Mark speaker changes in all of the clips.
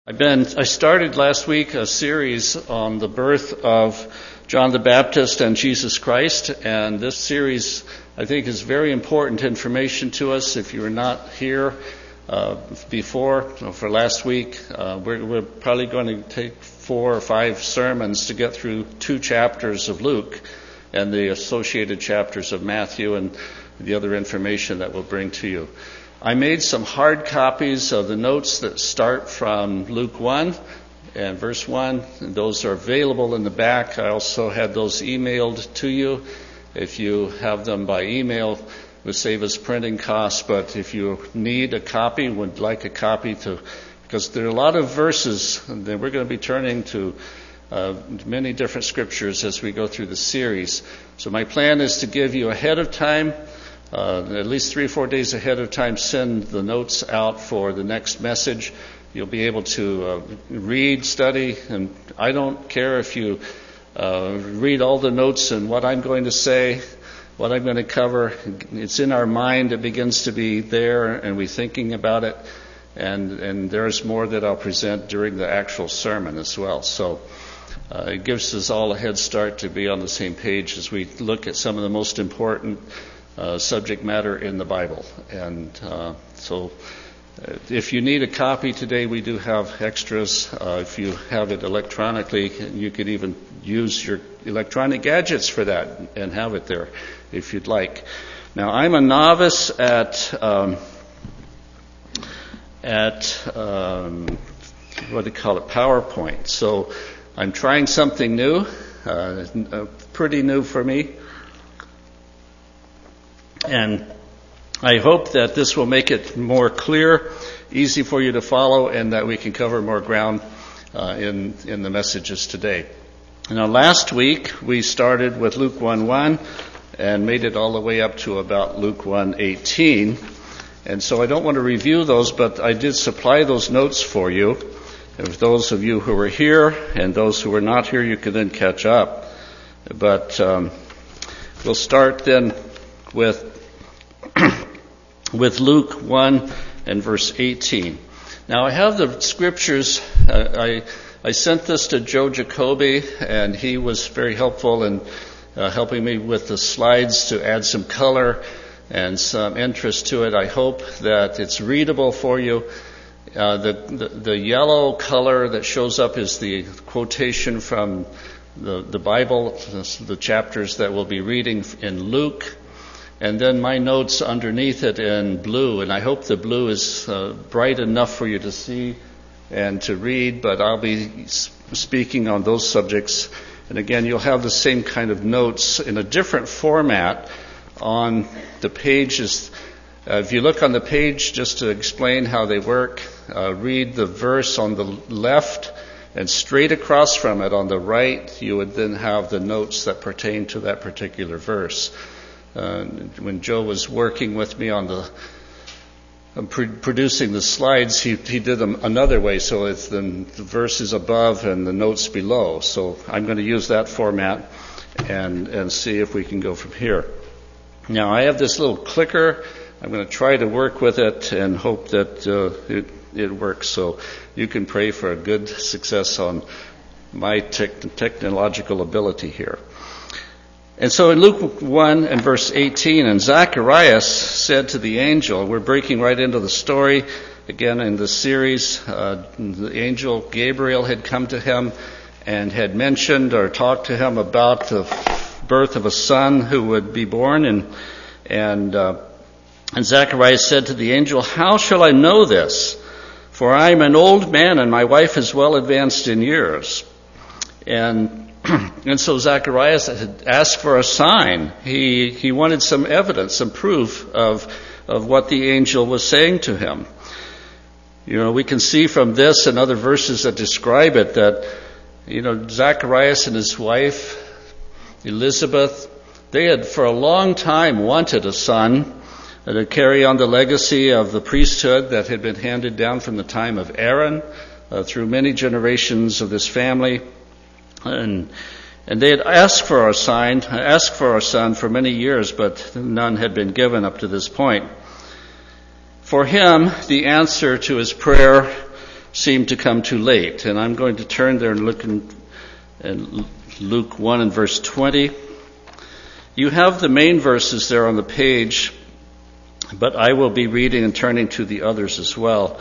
Speaker 1: I started last week a series on the birth of John the Baptist and Jesus Christ, and this series I think is very important information to us. If you were not here before for last week, we're probably going to take 4 or 5 sermons to get through 2 chapters of Luke and the associated chapters of Matthew and the other information that we'll bring to you. I made some hard copies of the notes that start from Luke 1 and verse 1. And those are available in the back. I also had those emailed to you. If you have them by email, it will save us printing costs. But if you need a copy, would like a copy because there are a lot of verses that we're going to be turning to many different scriptures as we go through the series. So my plan is to give you ahead of time, at least 3 or 4 days ahead of time, send the notes out for the next message. You'll be able to read, study, and I don't care if you read all the notes and what I'm going to say, what I'm going to cover. It's in our mind. It begins to be there, and we're thinking about it. And there's more that I'll present during the actual sermon as well. So it gives us all a head start to be on the same page as we look at some of the most important subject matter in the Bible. And so if you need a copy today, we do have extras. If you have it electronically, you could even use your electronic gadgets for that and have it there if you'd like. Now, I'm a novice at what do you call it, PowerPoint. So I'm trying something new, pretty new for me. And I hope that this will make it more clear, easy for you to follow, and that we can cover more ground in the messages today. Now, last week we started with Luke 1:1 and made it all the way up to about Luke 1:18. And so I don't want to review those, but I did supply those notes for you. If those of you who were here and those who were not here, you can then catch up. But we'll start then with Luke 1 and verse 18. Now I have the scriptures. I sent this to Joe Jacoby, and he was very helpful in helping me with the slides to add some color and some interest to it. I hope that it's readable for you. The yellow color that shows up is the quotation from the Bible, the chapters that we'll be reading in Luke. And then my notes underneath it in blue, and I hope the blue is bright enough for you to see and to read, but I'll be speaking on those subjects. And again, you'll have the same kind of notes in a different format on the pages. If you look on the page, just to explain how they work, read the verse on the left, and straight across from it on the right, you would then have the notes that pertain to that particular verse. When Joe was working with me on producing the slides, he did them another way, so it's the verses above and the notes below. So I'm going to use that format and see if we can go from here. Now, I have this little clicker. I'm going to try to work with it and hope that it works. So you can pray for a good success on my technological ability here. And so in Luke 1 and verse 18, and Zacharias said to the angel, we're breaking right into the story again in the series. The angel Gabriel had come to him and had mentioned or talked to him about the birth of a son who would be born. And Zacharias said to the angel, how shall I know this? For I am an old man and my wife is well advanced in years. And so Zacharias had asked for a sign. He wanted some evidence, some proof of what the angel was saying to him. You know, we can see from this and other verses that describe it that, you know, Zacharias and his wife, Elizabeth, they had for a long time wanted a son to carry on the legacy of the priesthood that had been handed down from the time of Aaron through many generations of this family. And they had asked for a son for many years, but none had been given up to this point. For him, the answer to his prayer seemed to come too late. And I'm going to turn there and look in Luke 1 and verse 20. You have the main verses there on the page, but I will be reading and turning to the others as well.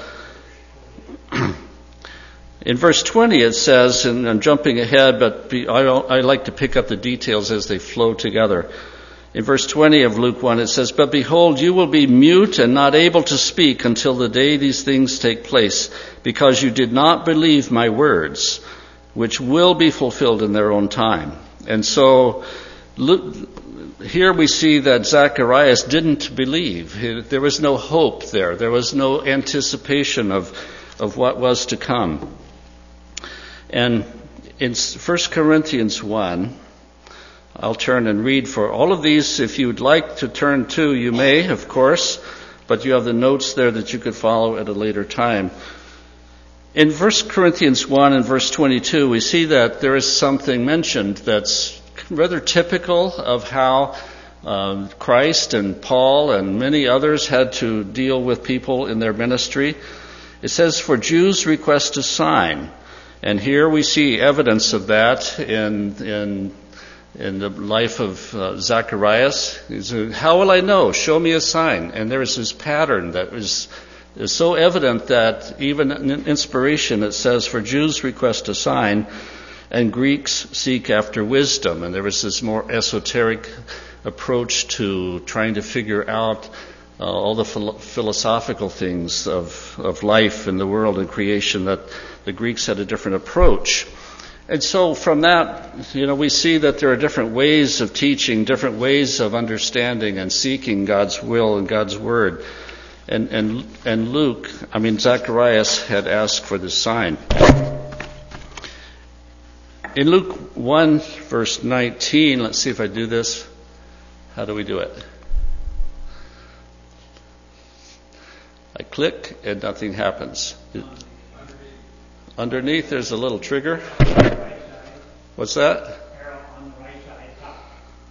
Speaker 1: In verse 20 it says, and I'm jumping ahead, but I like to pick up the details as they flow together. In verse 20 of Luke 1 it says, "But behold, you will be mute and not able to speak until the day these things take place, because you did not believe my words, which will be fulfilled in their own time." And so here we see that Zacharias didn't believe. There was no hope there. There was no anticipation of what was to come. And in 1 Corinthians 1, I'll turn and read for all of these. If you would like to turn to, you may, of course, but you have the notes there that you could follow at a later time. In 1 Corinthians 1 and verse 22, we see that there is something mentioned that's rather typical of how Christ and Paul and many others had to deal with people in their ministry. It says, "For Jews request a sign." And here we see evidence of that in the life of Zacharias. He said, "How will I know? Show me a sign." And there is this pattern that is so evident that even in inspiration it says, "For Jews request a sign, and Greeks seek after wisdom." And there was this more esoteric approach to trying to figure out all the philosophical things of life in the world and creation, that the Greeks had a different approach. And so from that, we see that there are different ways of teaching, different ways of understanding and seeking God's will and God's word. And Zacharias had asked for this sign. In Luke 1, verse 19, let's see if I do this. How do we do it? I click and nothing happens. Underneath there's a little trigger. What's that?
Speaker 2: Arrow on the right side top.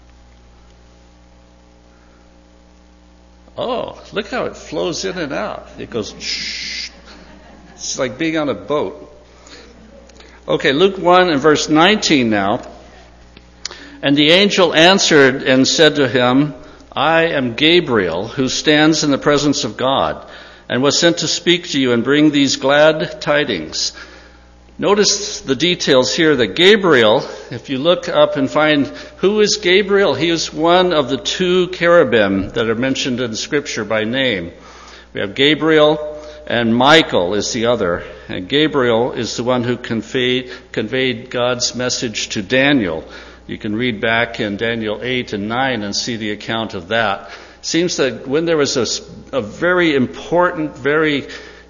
Speaker 1: Oh, look how it flows in and out. It goes shh. It's like being on a boat. Okay, Luke 1 and verse 19 now. "And the angel answered and said to him, I am Gabriel, who stands in the presence of God, and was sent to speak to you and bring these glad tidings." Notice the details here that Gabriel, if you look up and find who is Gabriel, he is one of the two cherubim that are mentioned in Scripture by name. We have Gabriel and Michael is the other. And Gabriel is the one who conveyed God's message to Daniel. You can read back in Daniel 8 and 9 and see the account of that. It seems that when there was a very important, very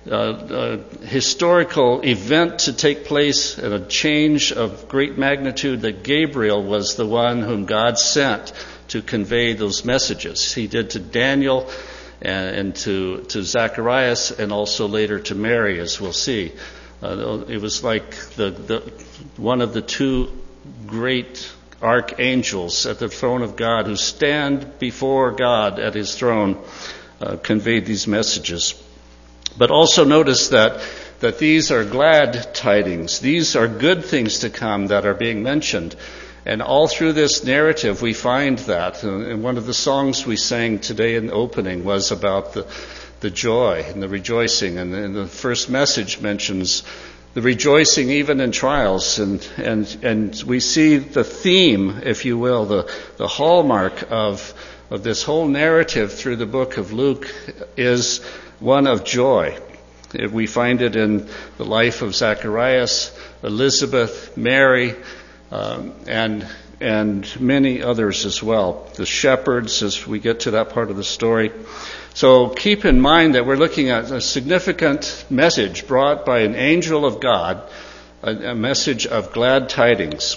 Speaker 1: historical event to take place and a change of great magnitude, that Gabriel was the one whom God sent to convey those messages. He did to Daniel and to Zacharias, and also later to Mary, as we'll see. It was like the one of the two great archangels at the throne of God who stand before God at his throne conveyed these messages. But also notice that these are glad tidings. These are good things to come that are being mentioned. And all through this narrative we find that. And one of the songs we sang today in the opening was about the joy and the rejoicing. And the first message mentions the rejoicing even in trials. And we see the theme, if you will, the hallmark of this whole narrative through the book of Luke is one of joy. We find it in the life of Zacharias, Elizabeth, Mary, and many others as well. The shepherds, as we get to that part of the story. So keep in mind that we're looking at a significant message brought by an angel of God, a message of glad tidings.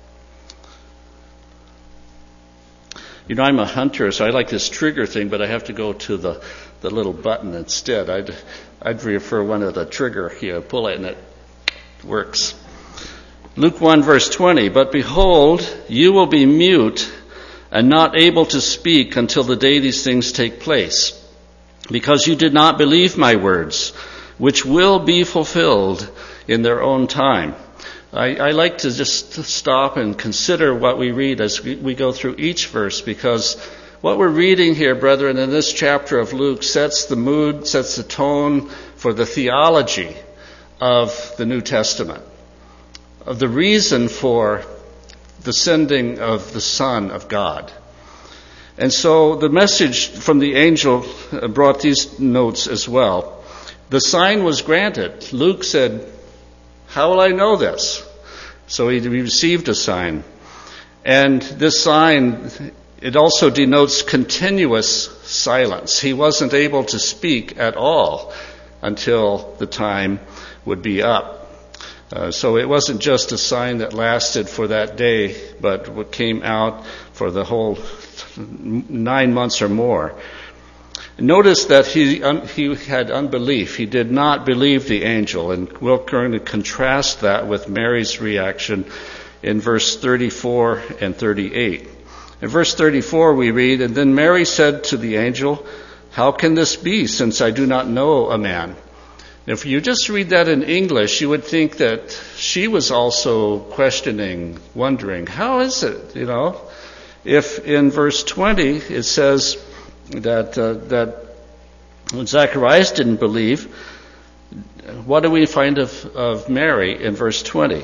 Speaker 1: I'm a hunter, so I like this trigger thing, but I have to go to the little button instead. I'd prefer one of the trigger. You pull it and it works. Luke 1 verse 20, "But behold, you will be mute and not able to speak until the day these things take place, because you did not believe my words, which will be fulfilled in their own time. I like to just stop and consider what we read as we go through each verse, because what we're reading here, brethren, in this chapter of Luke sets the mood, sets the tone for the theology of the New Testament, of the reason for the sending of the Son of God. And so the message from the angel brought these notes as well. The sign was granted. Luke said, "How will I know this?" So he received a sign. And this sign, it also denotes continuous silence. He wasn't able to speak at all until the time would be up. So it wasn't just a sign that lasted for that day, but what came out for the whole 9 months or more. Notice that he had unbelief. He did not believe the angel, and we're going to contrast that with Mary's reaction in verse 34 and 38. In verse 34 we read, "And then Mary said to the angel, 'How can this be, since I do not know a man?'" If you just read that in English, you would think that she was also questioning, wondering, how is it, If in verse 20 it says that Zacharias didn't believe, what do we find of Mary in verse 20?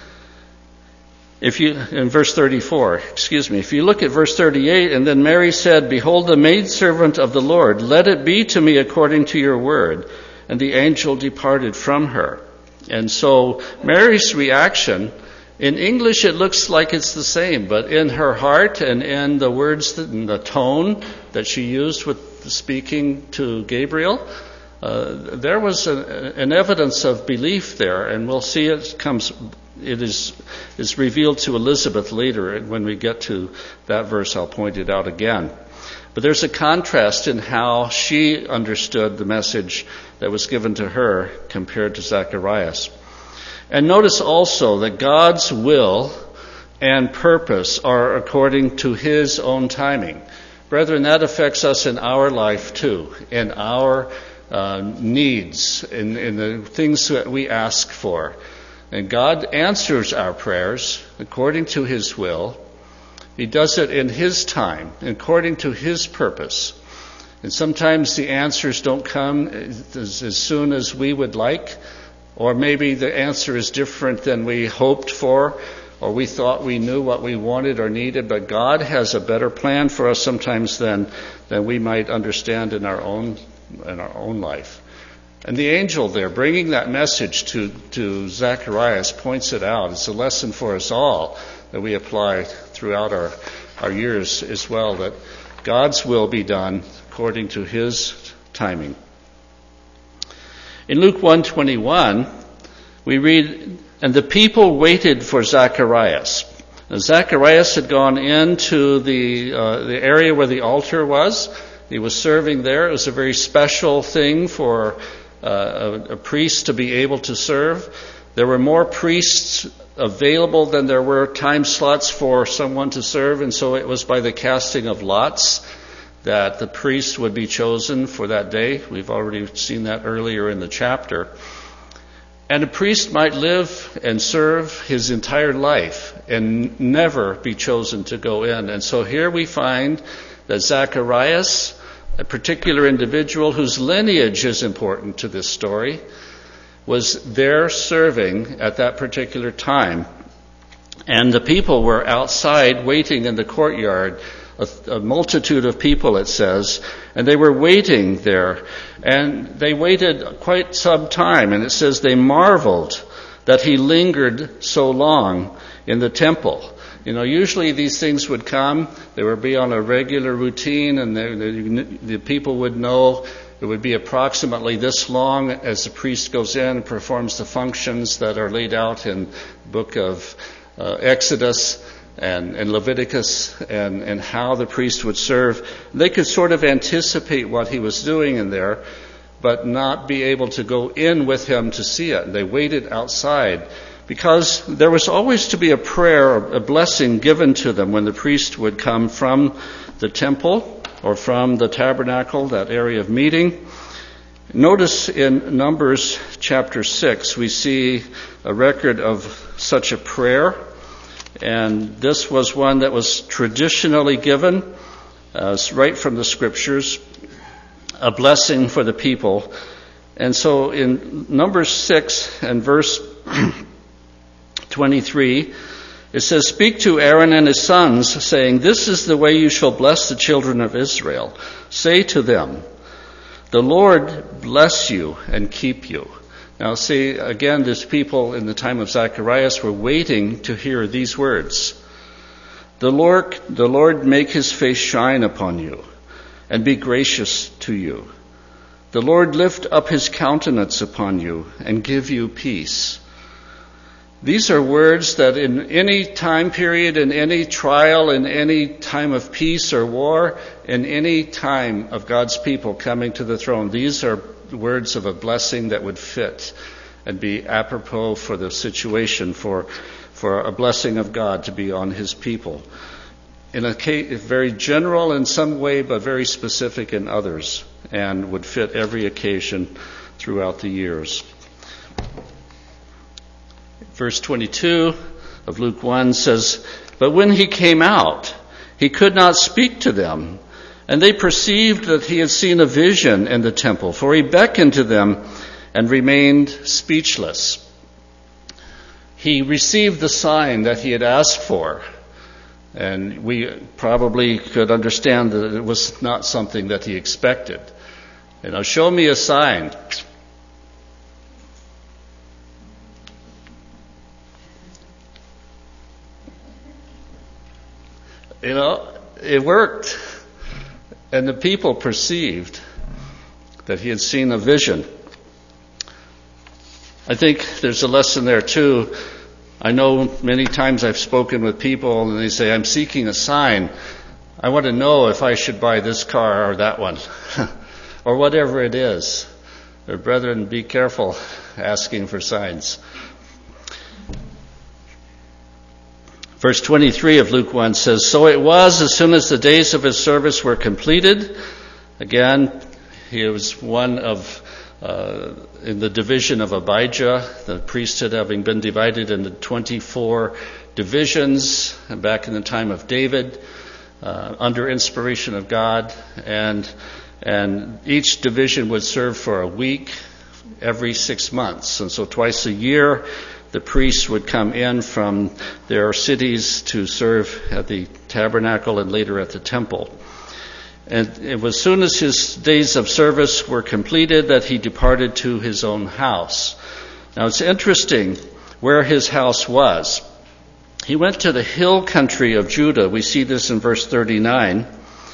Speaker 1: In verse 34, if you look at verse 38, "And then Mary said, 'Behold, the maidservant of the Lord, let it be to me according to your word.' And the angel departed from her." And so Mary's reaction, in English it looks like it's the same, but in her heart and in the words and the tone that she used with speaking to Gabriel, there was an evidence of belief there, and we'll see it is revealed to Elizabeth later. When we get to that verse, I'll point it out again. But there's a contrast in how she understood the message that was given to her compared to Zacharias. And notice also that God's will and purpose are according to His own timing. Brethren, that affects us in our life too, in our needs, in the things that we ask for. And God answers our prayers according to His will. He does it in His time, according to His purpose. And sometimes the answers don't come as soon as we would like, or maybe the answer is different than we hoped for, or we thought we knew what we wanted or needed, but God has a better plan for us sometimes than we might understand in our own life. And the angel there, bringing that message to Zacharias, points it out. It's a lesson for us all that we apply throughout our years as well, that God's will be done according to His timing. In Luke 1:21, we read, "And the people waited for Zacharias." Now, Zacharias had gone into the area where the altar was. He was serving there. It was a very special thing for a priest to be able to serve. There were more priests available than there were time slots for someone to serve, and so it was by the casting of lots that the priest would be chosen for that day. We've already seen that earlier in the chapter. And a priest might live and serve his entire life and never be chosen to go in. And so here we find that Zacharias, a particular individual whose lineage is important to this story, was there serving at that particular time. And the people were outside waiting in the courtyard, a multitude of people, it says, and they were waiting there. And they waited quite some time, and it says they marveled that he lingered so long in the temple. Usually these things would come, they would be on a regular routine, and the people would know it would be approximately this long as the priest goes in and performs the functions that are laid out in the book of Exodus and Leviticus, and how the priest would serve. They could sort of anticipate what he was doing in there, but not be able to go in with him to see it. They waited outside, because there was always to be a prayer, a blessing given to them when the priest would come from the temple or from the tabernacle, that area of meeting. Notice in Numbers chapter 6, we see a record of such a prayer. And this was one that was traditionally given, right from the Scriptures, a blessing for the people. And so in Numbers 6 and verse 23, it says, "Speak to Aaron and his sons, saying, This is the way you shall bless the children of Israel. Say to them, The Lord bless you and keep you." Now see, again, these people in the time of Zacharias were waiting to hear these words. The Lord make his face shine upon you and be gracious to you. The Lord lift up his countenance upon you and give you peace. These are words that in any time period, in any trial, in any time of peace or war, in any time of God's people coming to the throne, these are words of a blessing that would fit and be apropos for the situation, for a blessing of God to be on his people. In a case, very general in some way, but very specific in others, and would fit every occasion throughout the years. Verse 22 of Luke 1 says, "But when he came out, he could not speak to them. And they perceived that he had seen a vision in the temple, for he beckoned to them and remained speechless." He received the sign that he had asked for. And we probably could understand that it was not something that he expected. Show me a sign. It worked. And the people perceived that he had seen a vision. I think there's a lesson there too. I know many times I've spoken with people and they say, "I'm seeking a sign. I want to know if I should buy this car or that one," or whatever it is. Brethren, be careful asking for signs. Verse 23 of Luke 1 says, "So it was as soon as the days of his service were completed." Again, he was one of, in the division of Abijah, the priesthood having been divided into 24 divisions back in the time of David, under inspiration of God. And each division would serve for a week every 6 months. And so twice a year, the priests would come in from their cities to serve at the tabernacle and later at the temple. And it was as soon as his days of service were completed that he departed to his own house. Now it's interesting where his house was. He went to the hill country of Judah. We see this in verse 39.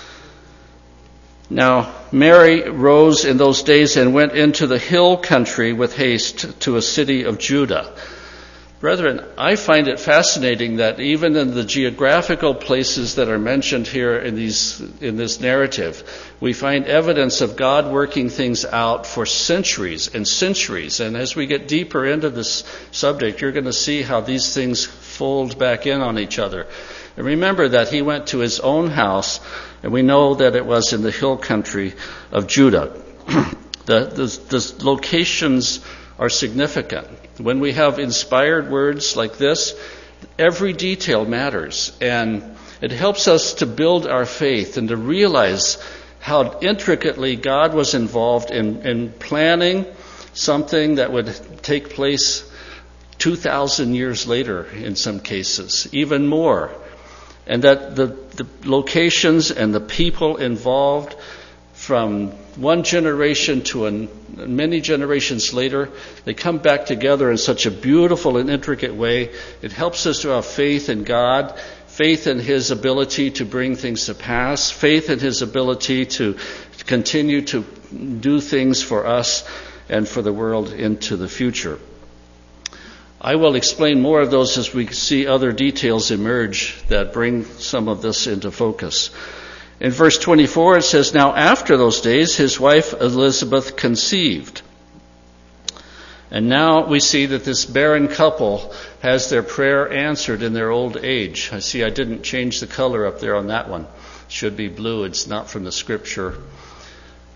Speaker 1: "Now Mary rose in those days and went into the hill country with haste to a city of Judah." Brethren, I find it fascinating that even in the geographical places that are mentioned here in this narrative, we find evidence of God working things out for centuries and centuries. And as we get deeper into this subject, you're going to see how these things fold back in on each other. And remember that he went to his own house, and we know that it was in the hill country of Judah. The locations are significant. When we have inspired words like this, every detail matters, and it helps us to build our faith and to realize how intricately God was involved in planning something that would take place 2,000 years later in some cases, even more. And that the locations and the people involved from one generation to many generations later, they come back together in such a beautiful and intricate way. It helps us to have faith in God, faith in his ability to bring things to pass, faith in his ability to continue to do things for us and for the world into the future. I will explain more of those as we see other details emerge that bring some of this into focus. In verse 24 it says, "Now after those days his wife Elizabeth conceived." And now we see that this barren couple has their prayer answered in their old age. I see I didn't change the color up there on that one. It should be blue. It's not from the scripture.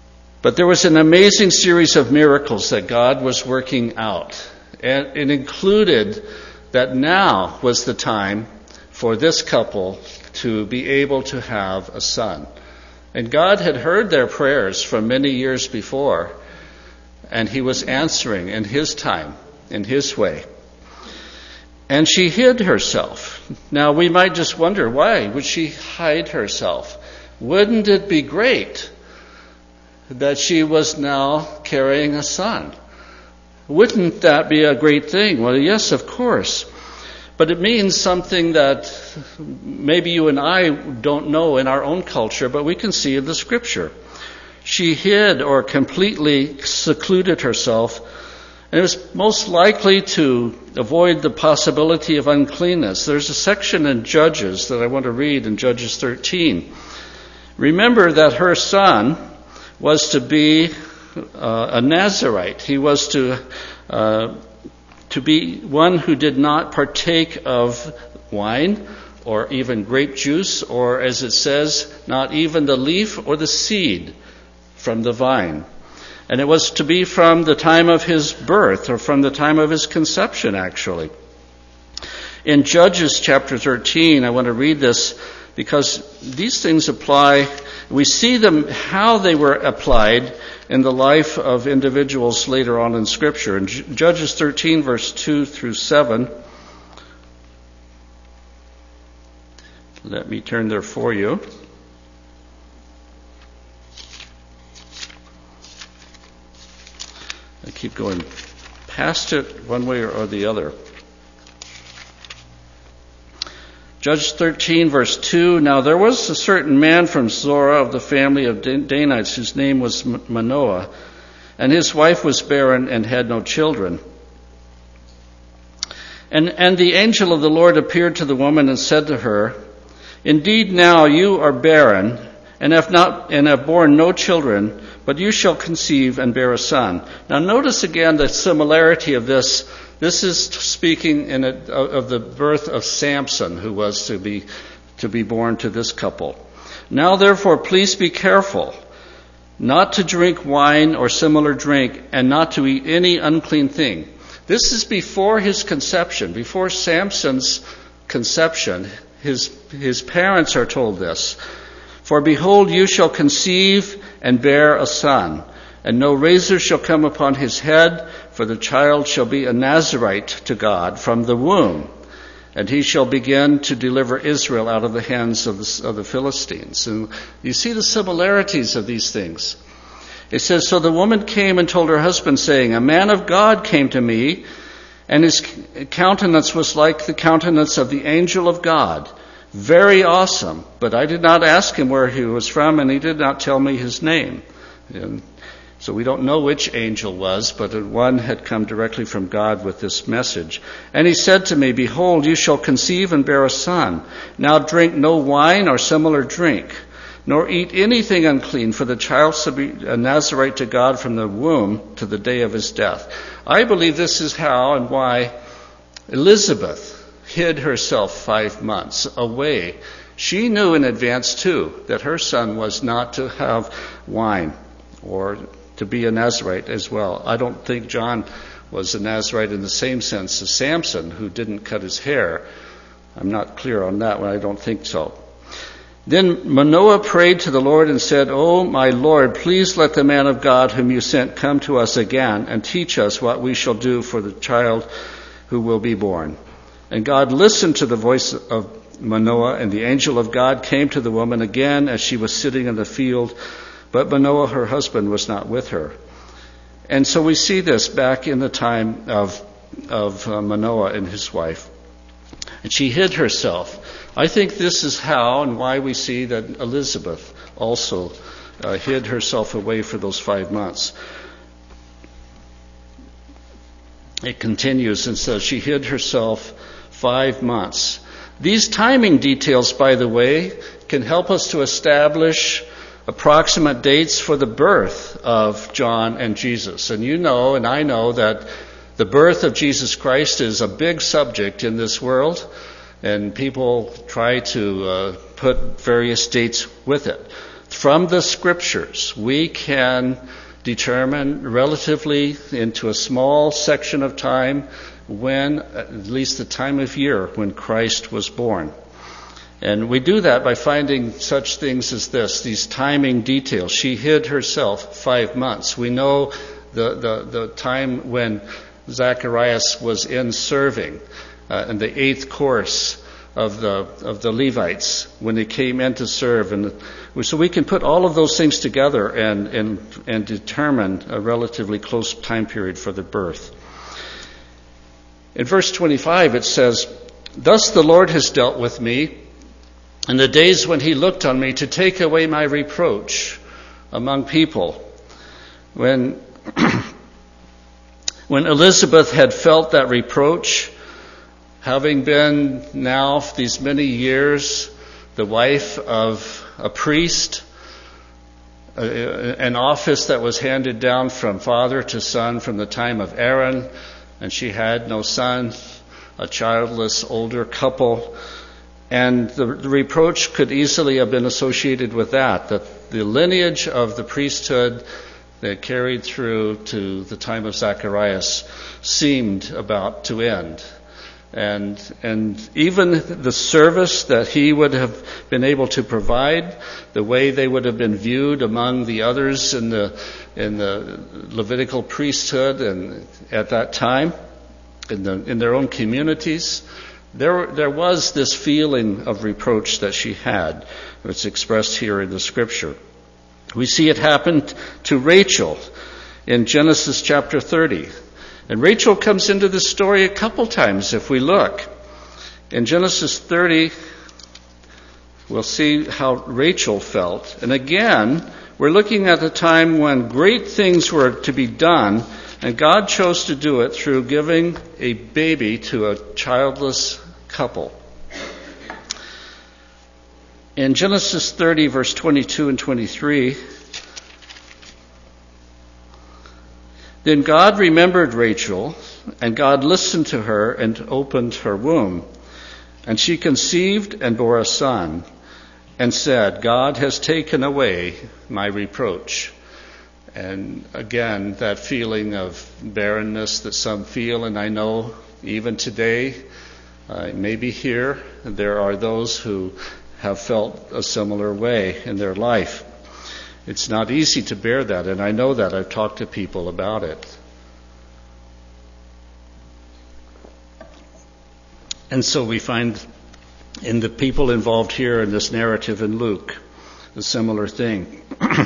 Speaker 1: But there was an amazing series of miracles that God was working out. And it included that now was the time for this couple to be able to have a son. And God had heard their prayers from many years before, and he was answering in his time, in his way. And she hid herself. Now we might just wonder, why would she hide herself? Wouldn't it be great that she was now carrying a son? Wouldn't that be a great thing? Well, yes, of course. But it means something that maybe you and I don't know in our own culture, but we can see in the Scripture. She hid or completely secluded herself, and it was most likely to avoid the possibility of uncleanness. There's a section in Judges that I want to read in Judges 13. Remember that her son was to be a Nazirite. He was to be one who did not partake of wine or even grape juice, or as it says, not even the leaf or the seed from the vine. And it was to be from the time of his birth, or from the time of his conception, actually. In Judges chapter 13, I want to read this because these things apply. We see them, how they were applied in the life of individuals later on in Scripture. In Judges 13, verse 2 through 7, let me turn there for you. I keep going past it one way or the other. Judges 13, verse 2, Now there was a certain man from Zorah of the family of Danites, whose name was Manoah, and his wife was barren and had no children. And the angel of the Lord appeared to the woman and said to her, Indeed now you are barren, and have borne no children, but you shall conceive and bear a son. Now notice again the similarity of this. This is speaking of the birth of Samson, who was to be born to this couple. Now therefore, please be careful not to drink wine or similar drink, and not to eat any unclean thing. This is before his conception, before Samson's conception. His parents are told this. For behold, you shall conceive and bear a son, and no razor shall come upon his head, for the child shall be a Nazirite to God from the womb, and he shall begin to deliver Israel out of the hands of the Philistines. And you see the similarities of these things. It says, So the woman came and told her husband, saying, A man of God came to me, and his countenance was like the countenance of the angel of God, very awesome. But I did not ask him where he was from, and he did not tell me his name. And so we don't know which angel was, but one had come directly from God with this message. And he said to me, Behold, you shall conceive and bear a son. Now drink no wine or similar drink, nor eat anything unclean, for the child shall be a Nazirite to God from the womb to the day of his death. I believe this is how and why Elizabeth hid herself 5 months away. She knew in advance, too, that her son was not to have wine or to be a Nazirite as well. I don't think John was a Nazirite in the same sense as Samson, who didn't cut his hair. I'm not clear on that one. I don't think so. Then Manoah prayed to the Lord and said, O my Lord, please let the man of God whom you sent come to us again and teach us what we shall do for the child who will be born. And God listened to the voice of Manoah, and the angel of God came to the woman again as she was sitting in the field, but Manoah, her husband, was not with her. And so we see this back in the time of Manoah and his wife. And she hid herself. I think this is how and why we see that Elizabeth also hid herself away for those 5 months. It continues and says she hid herself 5 months. These timing details, by the way, can help us to establish approximate dates for the birth of John and Jesus. And you know, and I know, that the birth of Jesus Christ is a big subject in this world, and people try to put various dates with it. from the Scriptures, we can determine relatively into a small section of time when, at least the time of year, when Christ was born. And we do that by finding such things as this, these timing details. She hid herself 5 months. We know the time when Zacharias was in serving, in the 8th course of the Levites, when they came in to serve. And so we can put all of those things together and determine a relatively close time period for the birth. In verse 25 it says, "Thus the Lord has dealt with me in the days when he looked on me to take away my reproach among people." When Elizabeth had felt that reproach, having been now these many years the wife of a priest, an office that was handed down from father to son from the time of Aaron, and she had no son, a childless older couple, and the reproach could easily have been associated with that the lineage of the priesthood that carried through to the time of Zacharias seemed about to end. And even the service that he would have been able to provide, the way they would have been viewed among the others in the Levitical priesthood and at that time, in their own communities, there was this feeling of reproach that she had. It's expressed here in the Scripture. We see it happened to Rachel in Genesis chapter 30. And Rachel comes into this story a couple times if we look. In Genesis 30, we'll see how Rachel felt. And again, we're looking at a time when great things were to be done, and God chose to do it through giving a baby to a childless couple. In Genesis 30, verse 22 and 23, "Then God remembered Rachel, and God listened to her and opened her womb. And she conceived and bore a son, and said, 'God has taken away my reproach.'" And again, that feeling of barrenness that some feel, and I know even today, maybe here, there are those who have felt a similar way in their life. It's not easy to bear that, and I know that. I've talked to people about it. And so we find in the people involved here in this narrative in Luke, a similar thing.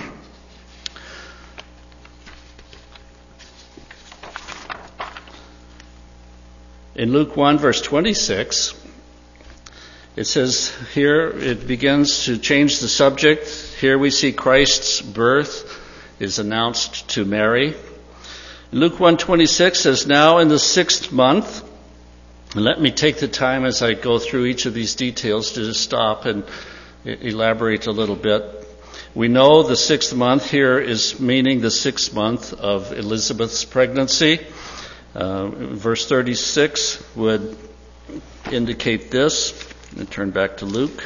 Speaker 1: In Luke 1, verse 26, it says here, it begins to change the subject. Here we see Christ's birth is announced to Mary. Luke 1:26 says, "Now in the 6th month," and let me take the time as I go through each of these details to just stop and elaborate a little bit. We know the 6th month here is meaning the 6th month of Elizabeth's pregnancy. Verse 36 would indicate this. Let me turn back to Luke.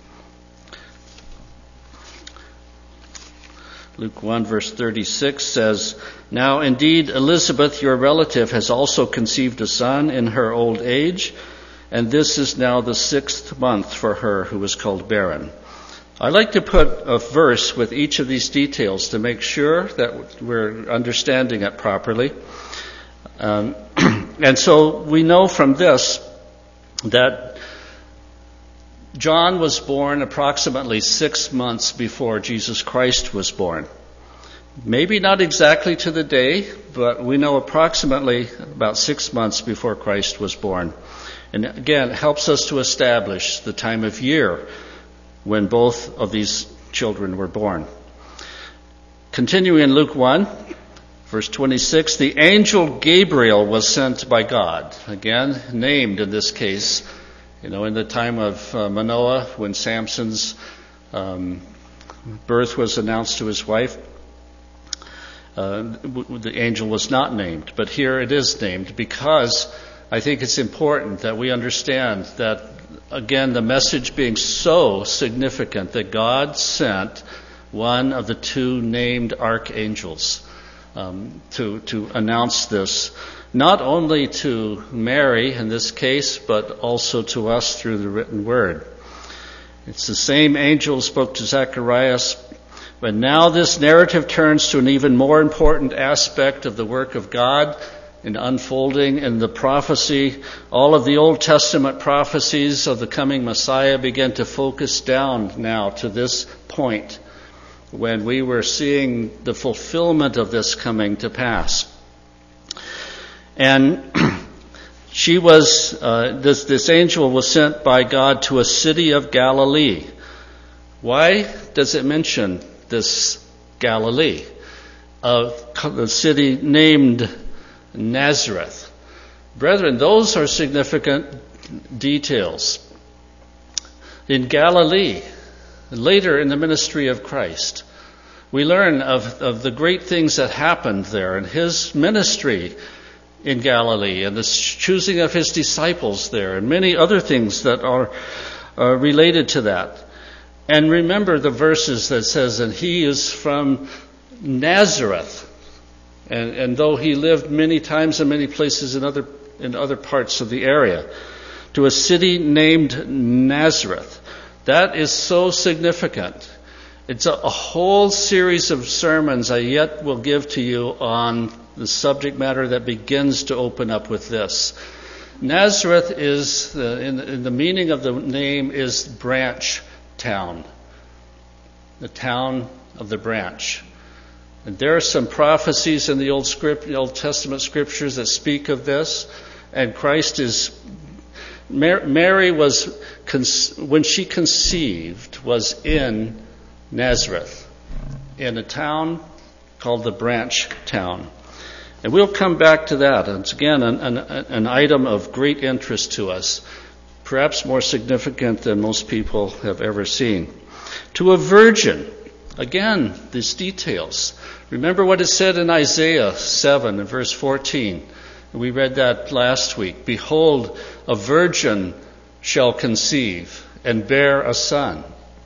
Speaker 1: Luke 1 verse 36 says, "Now indeed Elizabeth, your relative, has also conceived a son in her old age, and this is now the 6th month for her who is called barren." I like to put a verse with each of these details to make sure that we're understanding it properly. And so we know from this that John was born approximately 6 months before Jesus Christ was born. Maybe not exactly to the day, but we know approximately about 6 months before Christ was born. And again, it helps us to establish the time of year when both of these children were born. Continuing in Luke 1, verse 26, "The angel Gabriel was sent by God." Again, named in this case. In the time of Manoah, when Samson's birth was announced to his wife, the angel was not named. But here it is named because I think it's important that we understand that, again, the message being so significant that God sent one of the two named archangels, to announce this, not only to Mary in this case, but also to us through the written word. It's the same angel who spoke to Zacharias, but now this narrative turns to an even more important aspect of the work of God in unfolding in the prophecy. All of the Old Testament prophecies of the coming Messiah began to focus down now to this point when we were seeing the fulfillment of this coming to pass. And she was, this angel was sent by God to a city of Galilee. Why does it mention this Galilee? The city named Nazareth. Brethren, those are significant details. In Galilee, later in the ministry of Christ, we learn of the great things that happened there in his ministry in Galilee and the choosing of his disciples there and many other things that are related to that. And remember the verses that says that he is from Nazareth. And though he lived many times in many places in other parts of the area, to a city named Nazareth. That is so significant. It's a whole series of sermons I yet will give to you on the subject matter that begins to open up with this. Nazareth is, in the meaning of the name, is branch town. The town of the branch. And there are some prophecies in the Old Testament scriptures that speak of this. And Mary was, when she conceived, was in Nazareth, in a town called the branch town. And we'll come back to that. It's again an item of great interest to us, perhaps more significant than most people have ever seen. To a virgin, again, these details. Remember what it said in Isaiah 7 and verse 14. We read that last week. Behold, a virgin shall conceive and bear a son.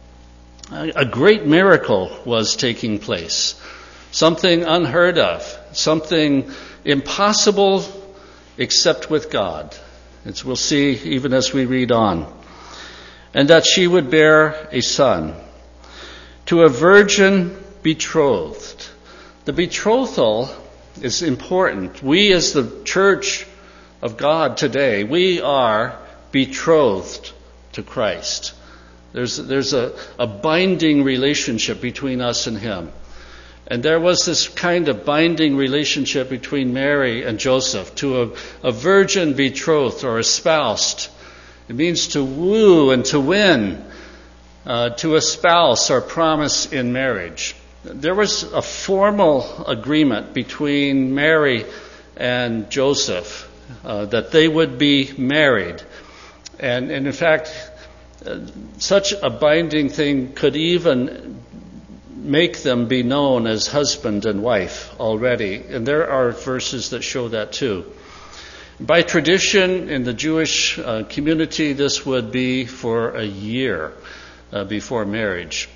Speaker 1: A great miracle was taking place. Something unheard of. Something impossible except with God. As we'll see even as we read on. And that she would bear a son. To a virgin betrothed. The betrothal is important. We as the church of God today, we are betrothed to Christ. There's a binding relationship between us and Him. And there was this kind of binding relationship between Mary and Joseph to a virgin betrothed or espoused. It means to woo and to win, to espouse or promise in marriage. There was a formal agreement between Mary and Joseph that they would be married. And in fact, such a binding thing could even make them be known as husband and wife already. And there are verses that show that too. By tradition, in the Jewish community, this would be for a year before marriage.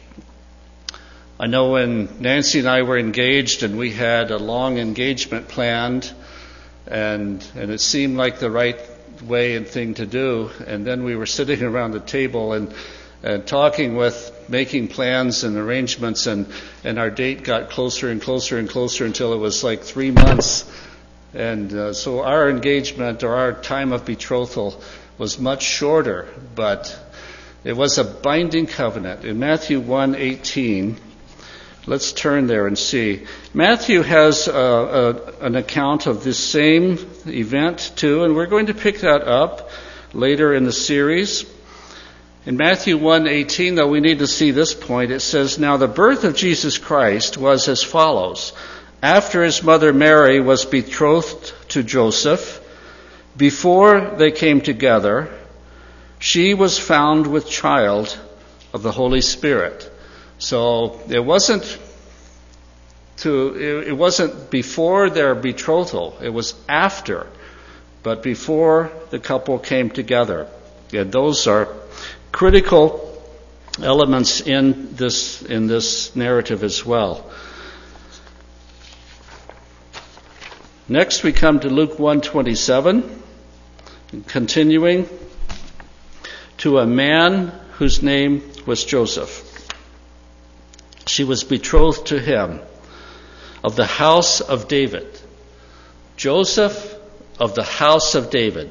Speaker 1: I know when Nancy and I were engaged and we had a long engagement planned, and it seemed like the right way and thing to do, and then we were sitting around the table and talking making plans and arrangements, and our date got closer and closer and closer until it was like 3 months. And so our engagement or our time of betrothal was much shorter, but it was a binding covenant. In Matthew 1:18, let's turn there and see. Matthew has an account of this same event too, and we're going to pick that up later in the series. In Matthew 1:18, though, we need to see this point. It says, "Now the birth of Jesus Christ was as follows. After his mother Mary was betrothed to Joseph, before they came together, she was found with child of the Holy Spirit." So it wasn't before their betrothal. It was after, but before the couple came together. And those are critical elements in this narrative as well. Next we come to Luke 1:27, continuing, to a man whose name was Joseph. She was betrothed to him, of the house of David. Joseph of the house of David.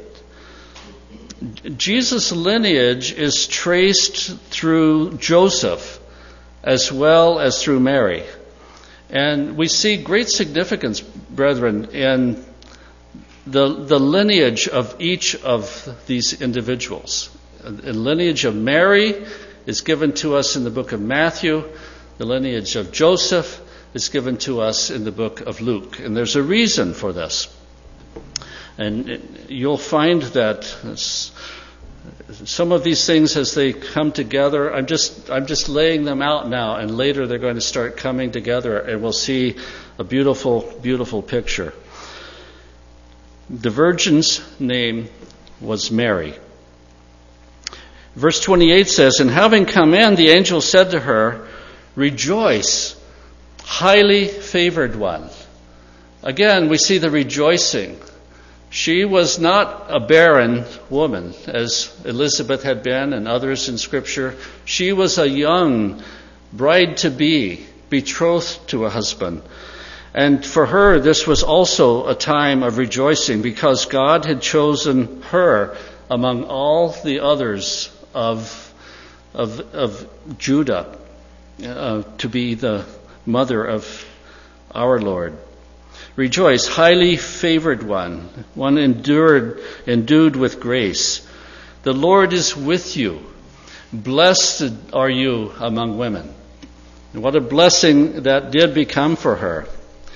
Speaker 1: Jesus' lineage is traced through Joseph as well as through Mary. And we see great significance, brethren, in the lineage of each of these individuals. The lineage of Mary is given to us in the book of Matthew. The lineage of Joseph is given to us in the book of Luke. And there's a reason for this. And you'll find that some of these things, as they come together, I'm just laying them out now, and later they're going to start coming together, and we'll see a beautiful, beautiful picture. The virgin's name was Mary. Verse 28 says, "And having come in, the angel said to her, 'Rejoice, highly favored one.'" Again, we see the rejoicing. She was not a barren woman, as Elizabeth had been and others in Scripture. She was a young bride-to-be, betrothed to a husband. And for her, this was also a time of rejoicing, because God had chosen her among all the others of Judah to be the mother of our Lord. Rejoice, highly favored one endued with grace. The Lord is with you. Blessed are you among women. And what a blessing that did become for her.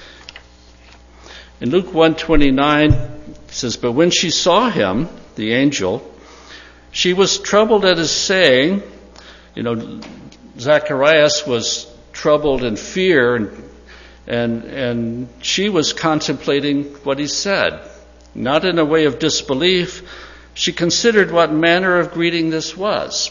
Speaker 1: In Luke 1:29, it says, "But when she saw him," the angel, "she was troubled at his saying." Zacharias was troubled in fear, and she was contemplating what he said. Not in a way of disbelief. She considered what manner of greeting this was.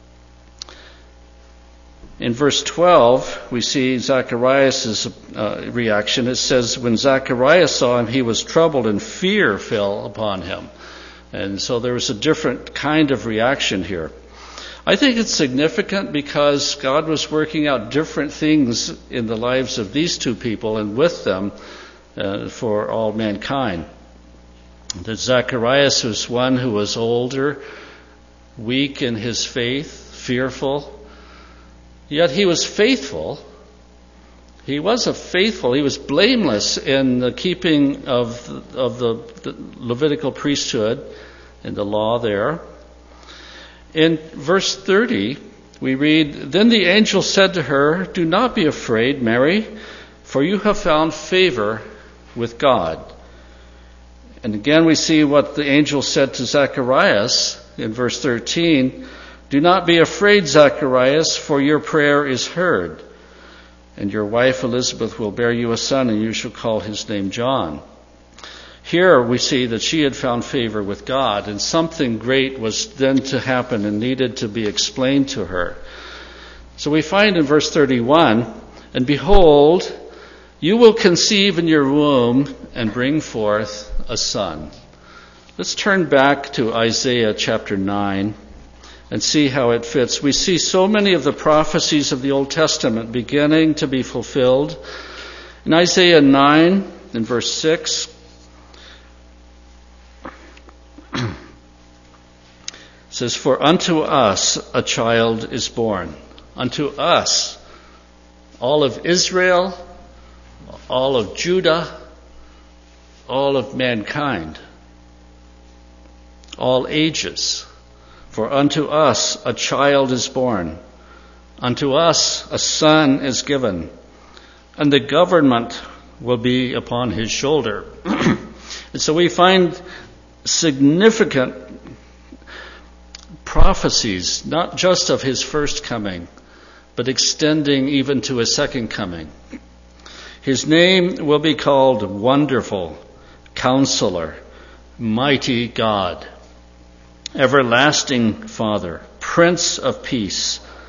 Speaker 1: In verse 12, we see Zacharias' reaction. It says, "When Zacharias saw him, he was troubled, and fear fell upon him." And so there was a different kind of reaction here. I think it's significant because God was working out different things in the lives of these two people and with them for all mankind. That Zacharias was one who was older, weak in his faith, fearful, yet he was faithful. He was blameless in the keeping of the Levitical priesthood and the law there. In verse 30, we read, "Then the angel said to her, 'Do not be afraid, Mary, for you have found favor with God.'" And again we see what the angel said to Zacharias in verse 13, "Do not be afraid, Zacharias, for your prayer is heard. And your wife Elizabeth will bear you a son, and you shall call his name John." Here we see that she had found favor with God, and something great was then to happen and needed to be explained to her. So we find in verse 31, "And behold, you will conceive in your womb and bring forth a son." Let's turn back to Isaiah chapter 9 and see how it fits. We see so many of the prophecies of the Old Testament beginning to be fulfilled. In Isaiah 9, in verse 6, it says, "For unto us a child is born." Unto us, all of Israel, all of Judah, all of mankind, all ages. "For unto us a child is born. Unto us a son is given, and the government will be upon his shoulder." And so we find significant prophecies, not just of his first coming, but extending even to his second coming. His name will be called Wonderful, Counselor, Mighty God, Everlasting Father, Prince of Peace.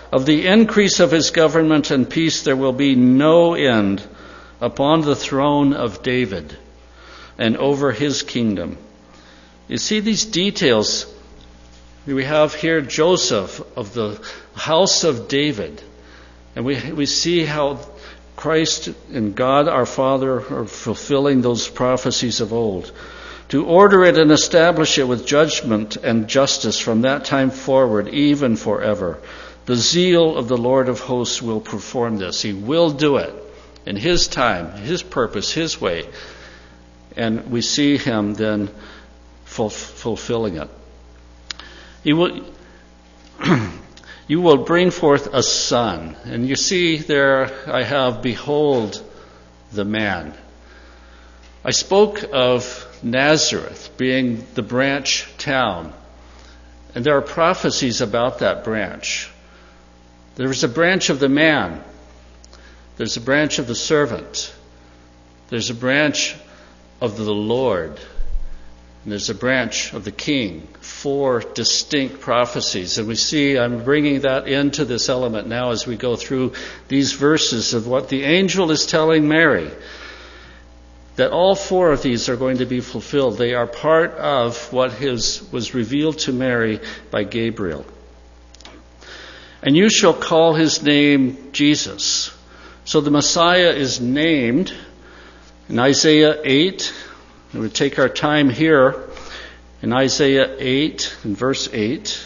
Speaker 1: of the increase of his government and peace there will be no end upon the throne of David and over his kingdom. You see these details. We have here Joseph of the house of David. And we see how Christ and God our Father are fulfilling those prophecies of old, to order it and establish it with judgment and justice from that time forward, even forever. The zeal of the Lord of hosts will perform this. He will do it in his time, his purpose, his way. And we see him then fulfilling it. He will... You will bring forth a son. And you see there I have, behold the man. I spoke of Nazareth being the branch town. And there are prophecies about that branch. There's a branch of the man. There's a branch of the servant. There's a branch of the Lord. And there's a branch of the king. 4 distinct prophecies. And we see, I'm bringing that into this element now as we go through these verses of what the angel is telling Mary. That all 4 of these are going to be fulfilled. They are part of what was revealed to Mary by Gabriel. And you shall call his name Jesus. So the Messiah is named in Isaiah 8. And we take our time here. In Isaiah 8, in verse 8, it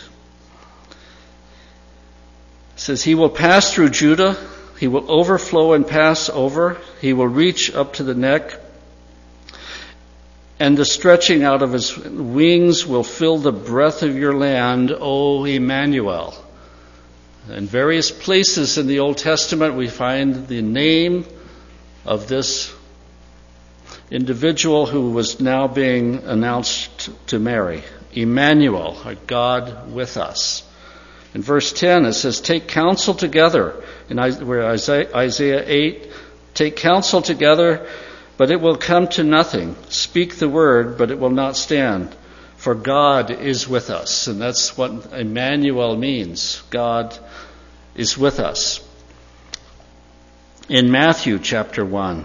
Speaker 1: says, he will pass through Judah, he will overflow and pass over, he will reach up to the neck, and the stretching out of his wings will fill the breadth of your land, O Emmanuel. In various places in the Old Testament we find the name of this individual who was now being announced to Mary. Emmanuel, our God with us. In verse 10 it says, take counsel together. In Isaiah 8, take counsel together, but it will come to nothing. Speak the word, but it will not stand. For God is with us. And that's what Emmanuel means. God is with us. In Matthew chapter 1,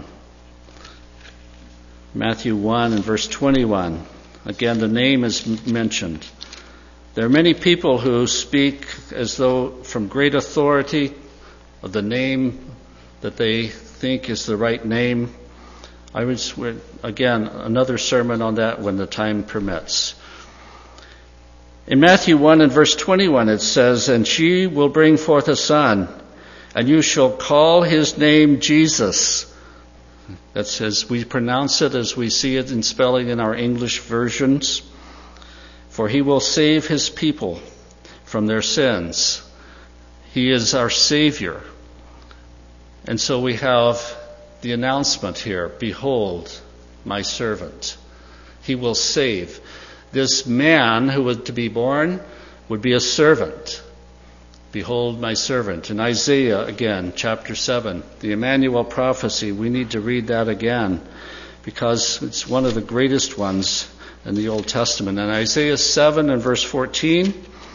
Speaker 1: Matthew 1 and verse 21. Again, the name is mentioned. There are many people who speak as though from great authority of the name that they think is the right name. I would, again, another sermon on that when the time permits. In Matthew 1 and verse 21 it says, and she will bring forth a son, and you shall call his name Jesus. That's as we pronounce it, as we see it in spelling in our English versions. For he will save his people from their sins. He is our Savior. And so we have the announcement here, behold, my servant. He will save. This man who was to be born would be a servant. Behold my servant. In Isaiah, again, chapter 7, the Emmanuel prophecy, we need to read that again because it's one of the greatest ones in the Old Testament. In Isaiah 7 and verse 14,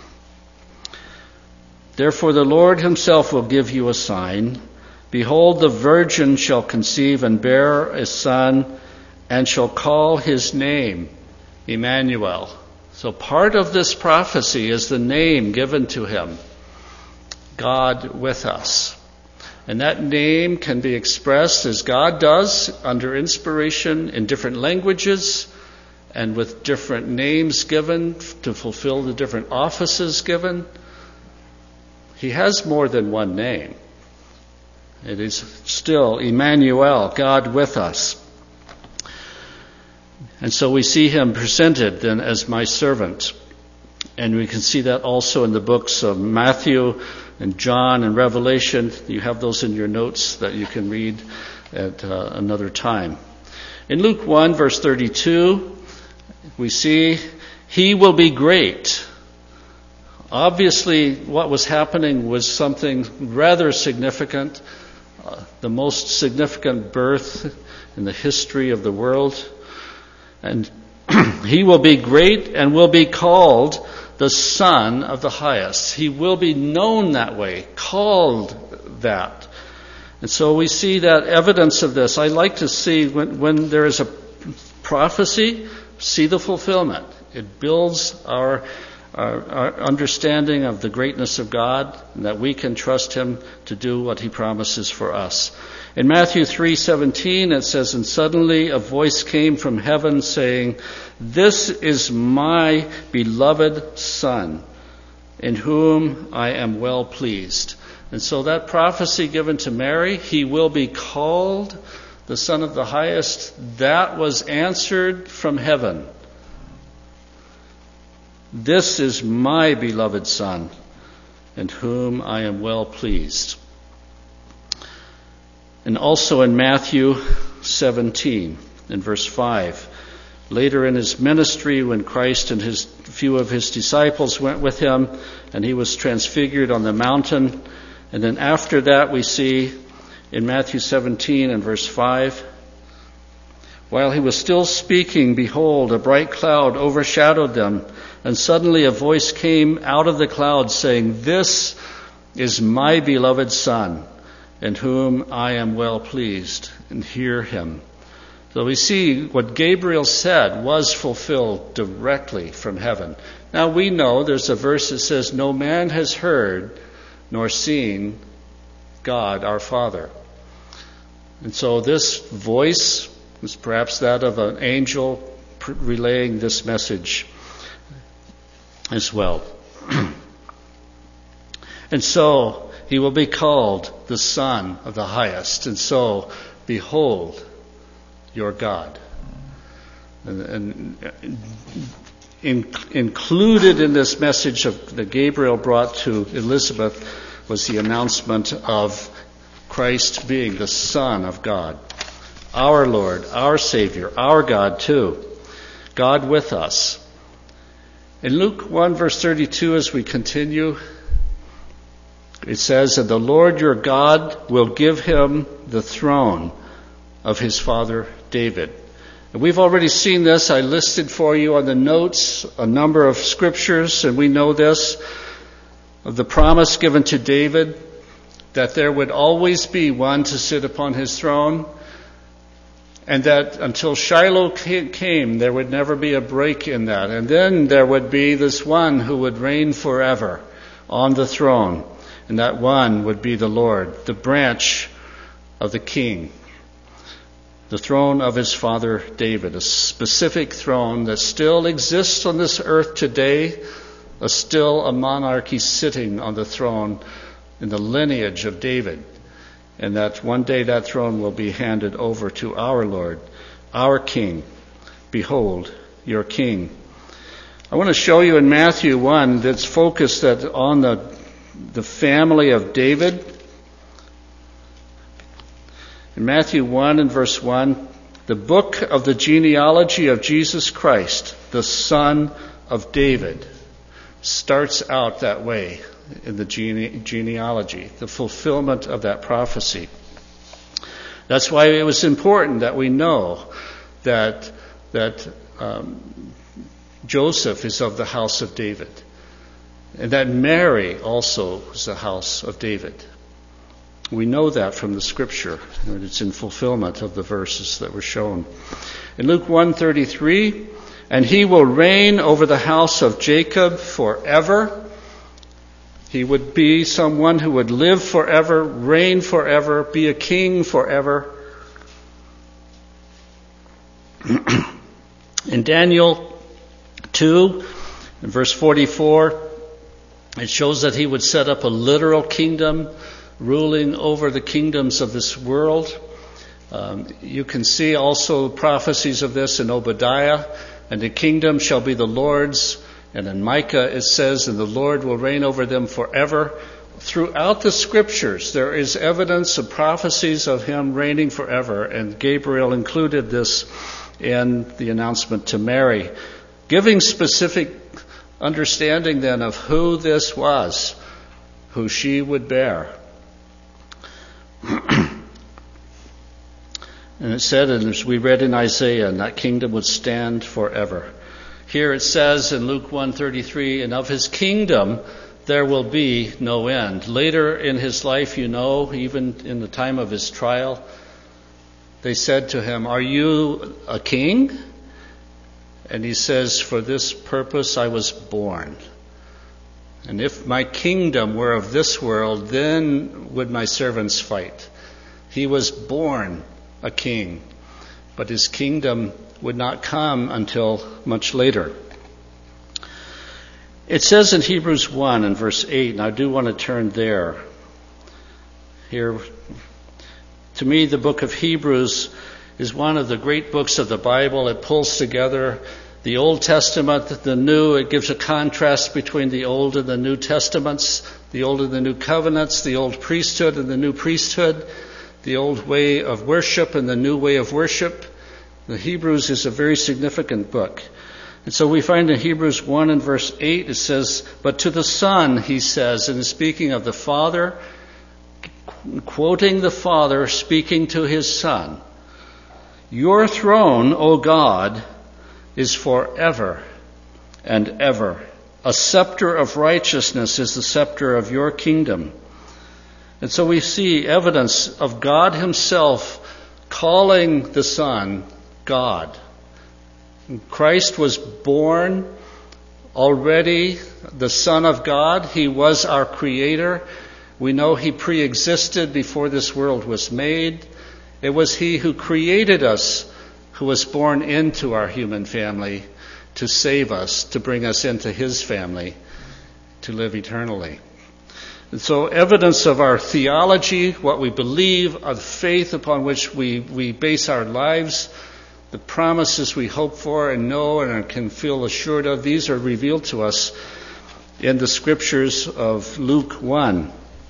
Speaker 1: therefore the Lord himself will give you a sign. Behold, the virgin shall conceive and bear a son and shall call his name Emmanuel. So part of this prophecy is the name given to him. God with us. And that name can be expressed as God does under inspiration in different languages and with different names given to fulfill the different offices given. He has more than one name. It is still Emmanuel, God with us. And so we see him presented then as my servant. And we can see that also in the books of Matthew and John and Revelation. You have those in your notes that you can read at another time. In Luke 1, verse 32, we see he will be great. Obviously, what was happening was something rather significant, the most significant birth in the history of the world. And he will be great and will be called the Son of the Highest. He will be known that way, called that. And so we see that evidence of this. I like to see when there is a prophecy, see the fulfillment. It builds our understanding of the greatness of God, and that we can trust Him to do what He promises for us. In Matthew 3:17 it says, "And suddenly a voice came from heaven saying, 'This is my beloved Son, in whom I am well pleased.'" And so that prophecy given to Mary, He will be called the Son of the Highest, that was answered from heaven. "This is my beloved Son, in whom I am well pleased." And also in Matthew 17, in verse 5, later in His ministry, when Christ and few of His disciples went with Him, and He was transfigured on the mountain. And then after that we see in Matthew 17 and verse 5, "While He was still speaking, behold, a bright cloud overshadowed them. And suddenly a voice came out of the cloud saying, 'This is my beloved Son, in whom I am well pleased,' and hear Him." So we see what Gabriel said was fulfilled directly from heaven. Now we know there's a verse that says, "No man has heard nor seen God our Father." And so this voice was perhaps that of an angel relaying this message as well. And so He will be called the Son of the Highest. And so, behold, your God. And included in this message that Gabriel brought to Elizabeth was the announcement of Christ being the Son of God. Our Lord, our Savior, our God too. God with us. In Luke 1 verse 32, as we continue, it says, "And the Lord your God will give Him the throne of His father David." And we've already seen this. I listed for you on the notes a number of scriptures, and we know this, of the promise given to David that there would always be one to sit upon his throne, and that until Shiloh came, there would never be a break in that. And then there would be this one who would reign forever on the throne. And that one would be the Lord, the branch of the king, the throne of his father David, a specific throne that still exists on this earth today, still a monarchy sitting on the throne in the lineage of David. And that one day that throne will be handed over to our Lord, our King. Behold, your King. I want to show you in Matthew 1 that's focused on the family of David. In Matthew 1 and verse 1, the book of the genealogy of Jesus Christ, the Son of David, starts out that way in the genealogy, the fulfillment of that prophecy. That's why it was important that we know that Joseph is of the house of David, and that Mary also is the house of David. We know that from the scripture, and it's in fulfillment of the verses that were shown. In Luke 1:33, "And he will reign over the house of Jacob forever." He would be someone who would live forever, reign forever, be a king forever. In Daniel 2, in verse 44, it shows that he would set up a literal kingdom, ruling over the kingdoms of this world. You can see also prophecies of this in Obadiah. "And the kingdom shall be the Lord's." And in Micah it says, "And the Lord will reign over them forever." Throughout the scriptures there is evidence of prophecies of Him reigning forever. And Gabriel included this in the announcement to Mary, giving specific understanding then of who this was, who she would bear. And it said, and as we read in Isaiah, and that kingdom would stand forever. Here it says in Luke 1:33, and of his kingdom there will be no end. Later in his life, even in the time of his trial, they said to him, are you a king? And he says, for this purpose I was born. And if my kingdom were of this world, then would my servants fight. He was born a king, but his kingdom would not come until much later. It says in Hebrews 1 and verse 8, and I do want to turn there. Here, to me, the book of Hebrews is one of the great books of the Bible. It pulls together the Old Testament, the New. It gives a contrast between the Old and the New Testaments, the Old and the New Covenants, the Old Priesthood and the New Priesthood, the old way of worship and the new way of worship. The Hebrews is a very significant book. And so we find in Hebrews 1 and verse 8, it says, but to the Son, he says, and speaking of the Father, quoting the Father, speaking to his Son, your throne, O God, is forever and ever. A scepter of righteousness is the scepter of your kingdom. And so we see evidence of God himself calling the Son God. Christ was born already the Son of God. He was our Creator. We know he pre-existed before this world was made. It was he who created us, who was born into our human family to save us, to bring us into his family, to live eternally. And so evidence of our theology, what we believe, of faith upon which we base our lives, the promises we hope for and know and can feel assured of, these are revealed to us in the scriptures of Luke 1.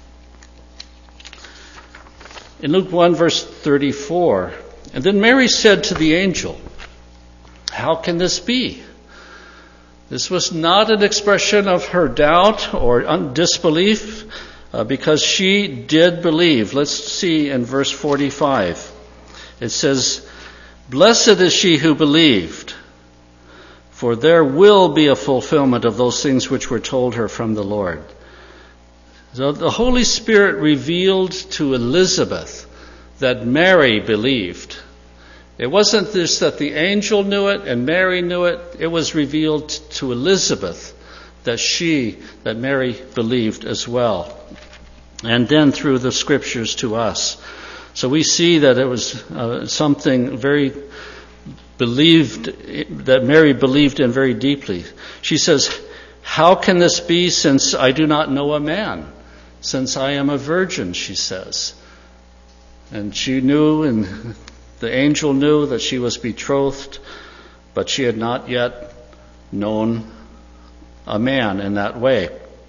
Speaker 1: In Luke 1 verse 34, and then Mary said to the angel, how can this be? This was not an expression of her doubt or disbelief, because she did believe. Let's see in verse 45. It says, blessed is she who believed, for there will be a fulfillment of those things which were told her from the Lord. So the Holy Spirit revealed to Elizabeth that Mary believed. It wasn't just that the angel knew it and Mary knew it. It was revealed to Elizabeth that Mary believed as well. And then through the scriptures to us. So we see that it was something very believed, that Mary believed in very deeply. She says, how can this be since I do not know a man? Since I am a virgin, she says. And she knew, and the angel knew that she was betrothed, but she had not yet known a man in that way.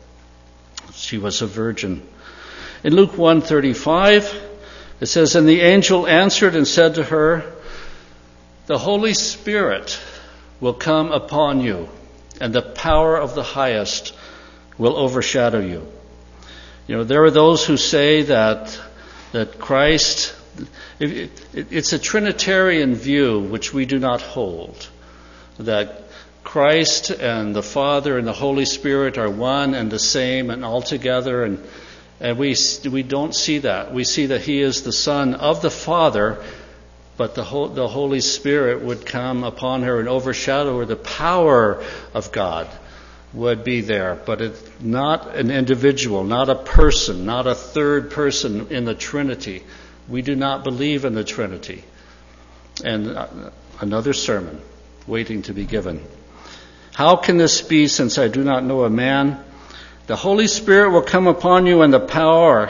Speaker 1: She was a virgin. In Luke 1:35, it says, and the angel answered and said to her, the Holy Spirit will come upon you, and the power of the highest will overshadow you. There are those who say that Christ, it's a Trinitarian view which we do not hold, that Christ and the Father and the Holy Spirit are one and the same and all together, and we don't see that. We see that he is the Son of the Father, but the Holy Spirit would come upon her and overshadow her. The power of God would be there, but it's not an individual, not a person, not a third person in the Trinity. We do not believe in the Trinity. And another sermon waiting to be given. How can this be since I do not know a man? The Holy Spirit will come upon you, and the power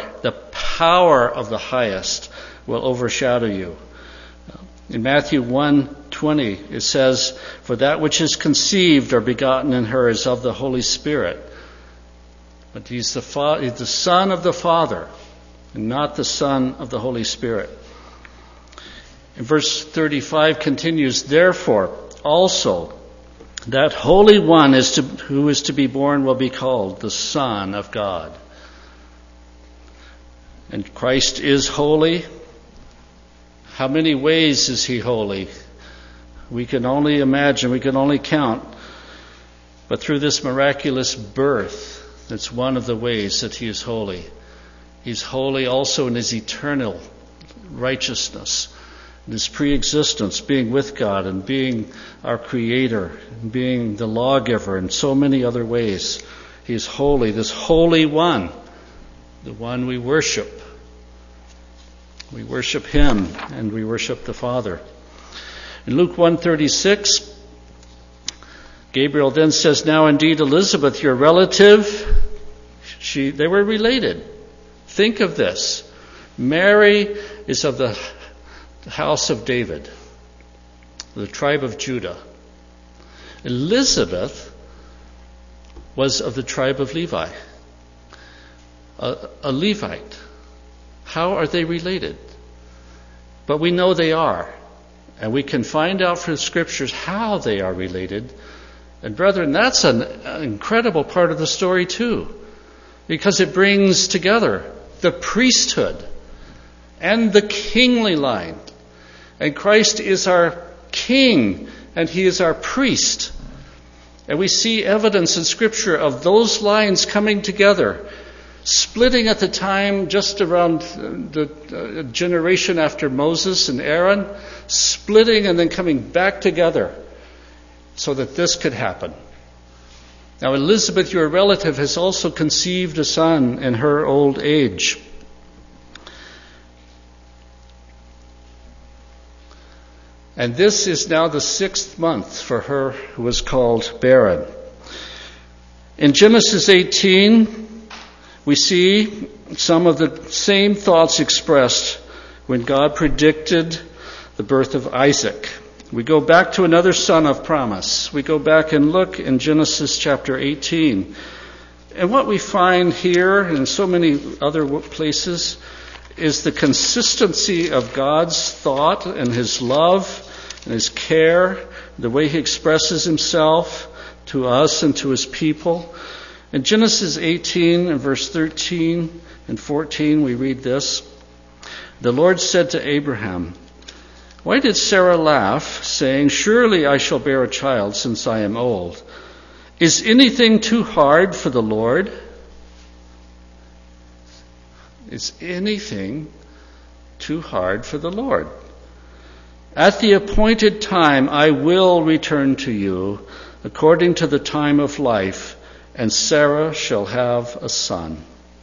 Speaker 1: of the highest will overshadow you. In Matthew 1:20, it says, for that which is conceived or begotten in her is of the Holy Spirit. But he's the Son of the Father, and not the Son of the Holy Spirit. And verse 35 continues, therefore also that Holy One who is to be born will be called the Son of God. And Christ is holy. How many ways is he holy? We can only imagine, we can only count. But through this miraculous birth, that's one of the ways that he is holy. He's holy also in his eternal righteousness, in his pre-existence, being with God and being our creator, and being the lawgiver, and so many other ways. He is holy, this Holy One, the one we worship. We worship him and we worship the Father. In Luke 1:36, Gabriel then says, "Now indeed Elizabeth, your relative," they were related. Think of this. Mary is of the house of David, the tribe of Judah. Elizabeth was of the tribe of Levi, a Levite. How are they related? But we know they are. And we can find out from the Scriptures how they are related. And brethren, that's an incredible part of the story too, because it brings together the priesthood and the kingly line. And Christ is our king and he is our priest. And we see evidence in Scripture of those lines coming together, splitting at the time just around the generation after Moses and Aaron, splitting and then coming back together so that this could happen. Now Elizabeth, your relative, has also conceived a son in her old age. And this is now the 6th month for her who was called barren. In Genesis 18, we see some of the same thoughts expressed when God predicted the birth of Isaac. We go back to another son of promise. We go back and look in Genesis chapter 18. And what we find here and in so many other places is the consistency of God's thought and his love and his care, the way he expresses himself to us and to his people. In Genesis 18 and verse 13 and 14, we read this. The Lord said to Abraham, "Why did Sarah laugh, saying, 'Surely I shall bear a child since I am old'? Is anything too hard for the Lord?" Is anything too hard for the Lord? "At the appointed time I will return to you, according to the time of life, and Sarah shall have a son."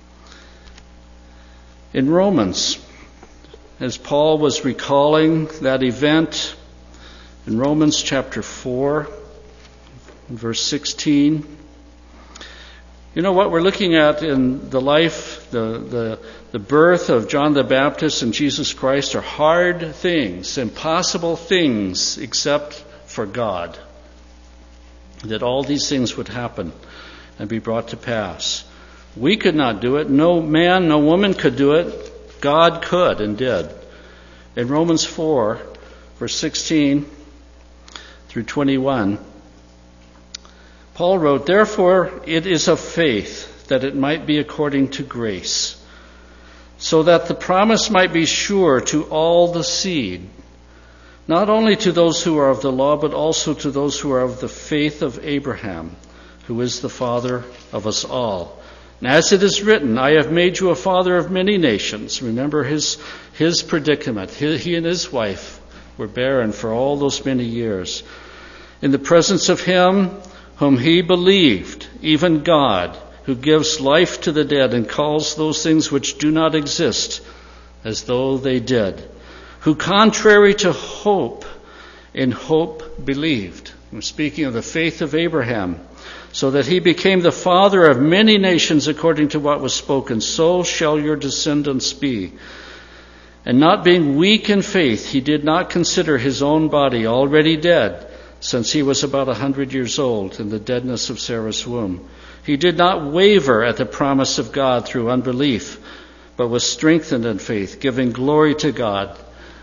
Speaker 1: In Romans, as Paul was recalling that event, in Romans chapter 4, verse 16, you know what we're looking at in the life, the birth of John the Baptist and Jesus Christ are hard things, impossible things, except for God. That all these things would happen and be brought to pass. We could not do it. No man, no woman could do it. God could and did. In Romans 4, verse 16 through 21, Paul wrote, "Therefore it is of faith that it might be according to grace, so that the promise might be sure to all the seed, not only to those who are of the law, but also to those who are of the faith of Abraham, who is the father of us all. And as it is written, I have made you a father of many nations." Remember his predicament. He and his wife were barren for all those many years. "In the presence of him whom he believed, even God, who gives life to the dead and calls those things which do not exist as though they did, who contrary to hope, in hope believed." I'm speaking of the faith of Abraham. "So that he became the father of many nations according to what was spoken, so shall your descendants be. And not being weak in faith, he did not consider his own body already dead, since he was about 100 years old in the deadness of Sarah's womb. He did not waver at the promise of God through unbelief, but was strengthened in faith, giving glory to God."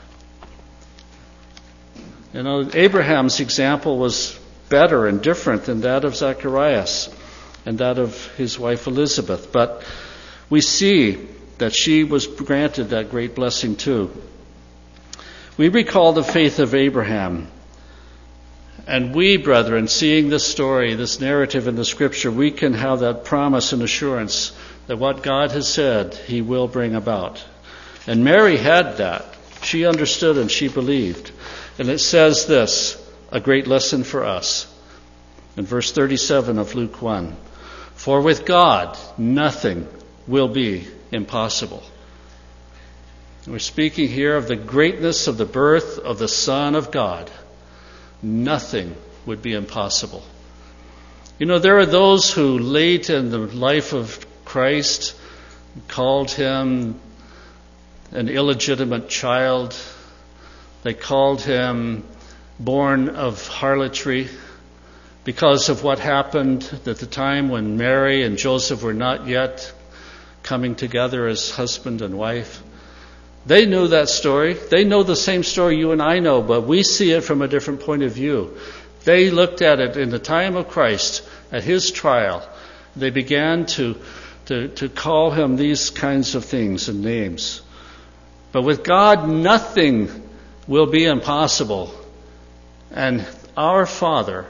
Speaker 1: You know, Abraham's example was better and different than that of Zacharias and that of his wife Elizabeth. But we see that she was granted that great blessing too. We recall the faith of Abraham And we, brethren, seeing this story, this narrative in the Scripture, we can have that promise and assurance that what God has said, He will bring about. And Mary had that. She understood and she believed. And it says this, a great lesson for us. In verse 37 of Luke 1, for with God nothing will be impossible. We're speaking here of the greatness of the birth of the Son of God. Nothing would be impossible. You know, there are those who late in the life of Christ called Him an illegitimate child. They called Him born of harlotry because of what happened at the time when Mary and Joseph were not yet coming together as husband and wife. They knew that story. They know the same story you and I know, but we see it from a different point of view. They looked at it in the time of Christ, at His trial. They began to call Him these kinds of things and names. But with God, nothing will be impossible. And our Father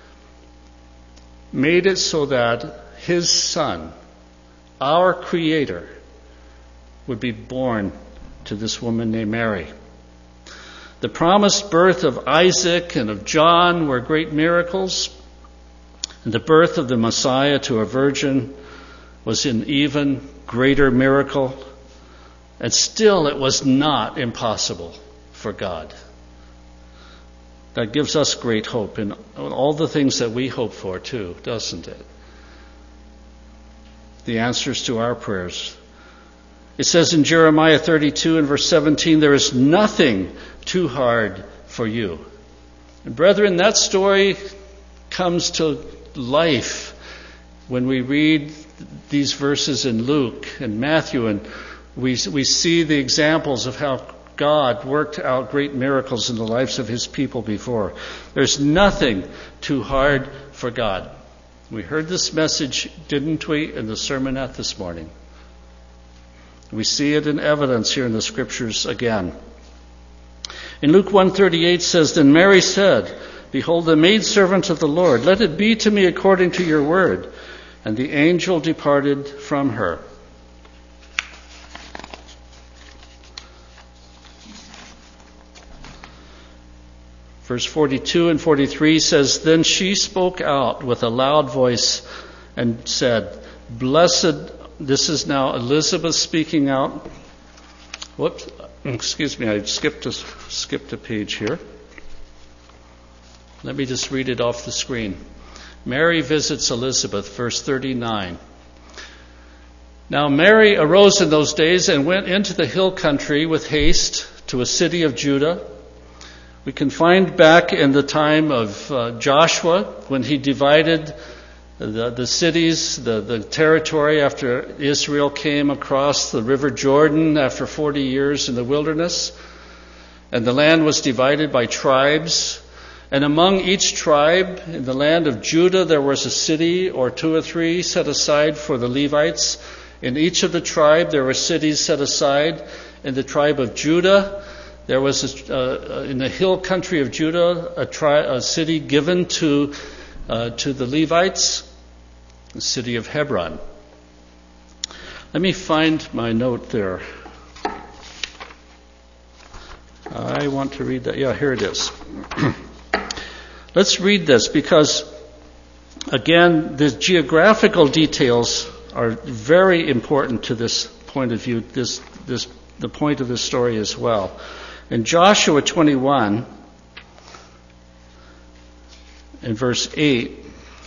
Speaker 1: made it so that His Son, our Creator, would be born to this woman named Mary. The promised birth of Isaac and of John were great miracles, and the birth of the Messiah to a virgin was an even greater miracle, and still it was not impossible for God. That gives us great hope in all the things that we hope for too, doesn't it? The answers to our prayers. It says in Jeremiah 32 and verse 17, there is nothing too hard for you. And brethren, that story comes to life when we read these verses in Luke and Matthew, and we see the examples of how God worked out great miracles in the lives of His people before. There's nothing too hard for God. We heard this message, didn't we, in the sermonette this morning? We see it in evidence here in the Scriptures again. In Luke 1:38 says, then Mary said, behold, the maidservant of the Lord, let it be to me according to your word. And the angel departed from her. Verse 42 and 43 says, then she spoke out with a loud voice and said, blessed. This is now Elizabeth speaking out. Whoops, excuse me, I skipped a page here. Let me just read it off the screen. Mary visits Elizabeth, verse 39. Now Mary arose in those days and went into the hill country with haste to a city of Judah. We can find back in the time of Joshua when he divided the cities, the territory after Israel came across the river Jordan after 40 years in the wilderness. And the land was divided by tribes. And among each tribe in the land of Judah, there was a city or two or three set aside for the Levites. In each of the tribe, there were cities set aside. In the tribe of Judah, there was, in the hill country of Judah, a city given to the Levites, the city of Hebron. Let me find my note there. I want to read that. Yeah, here it is. Let's read this because, again, the geographical details are very important to this point of view, the point of this story as well. In Joshua 21, in verse 8,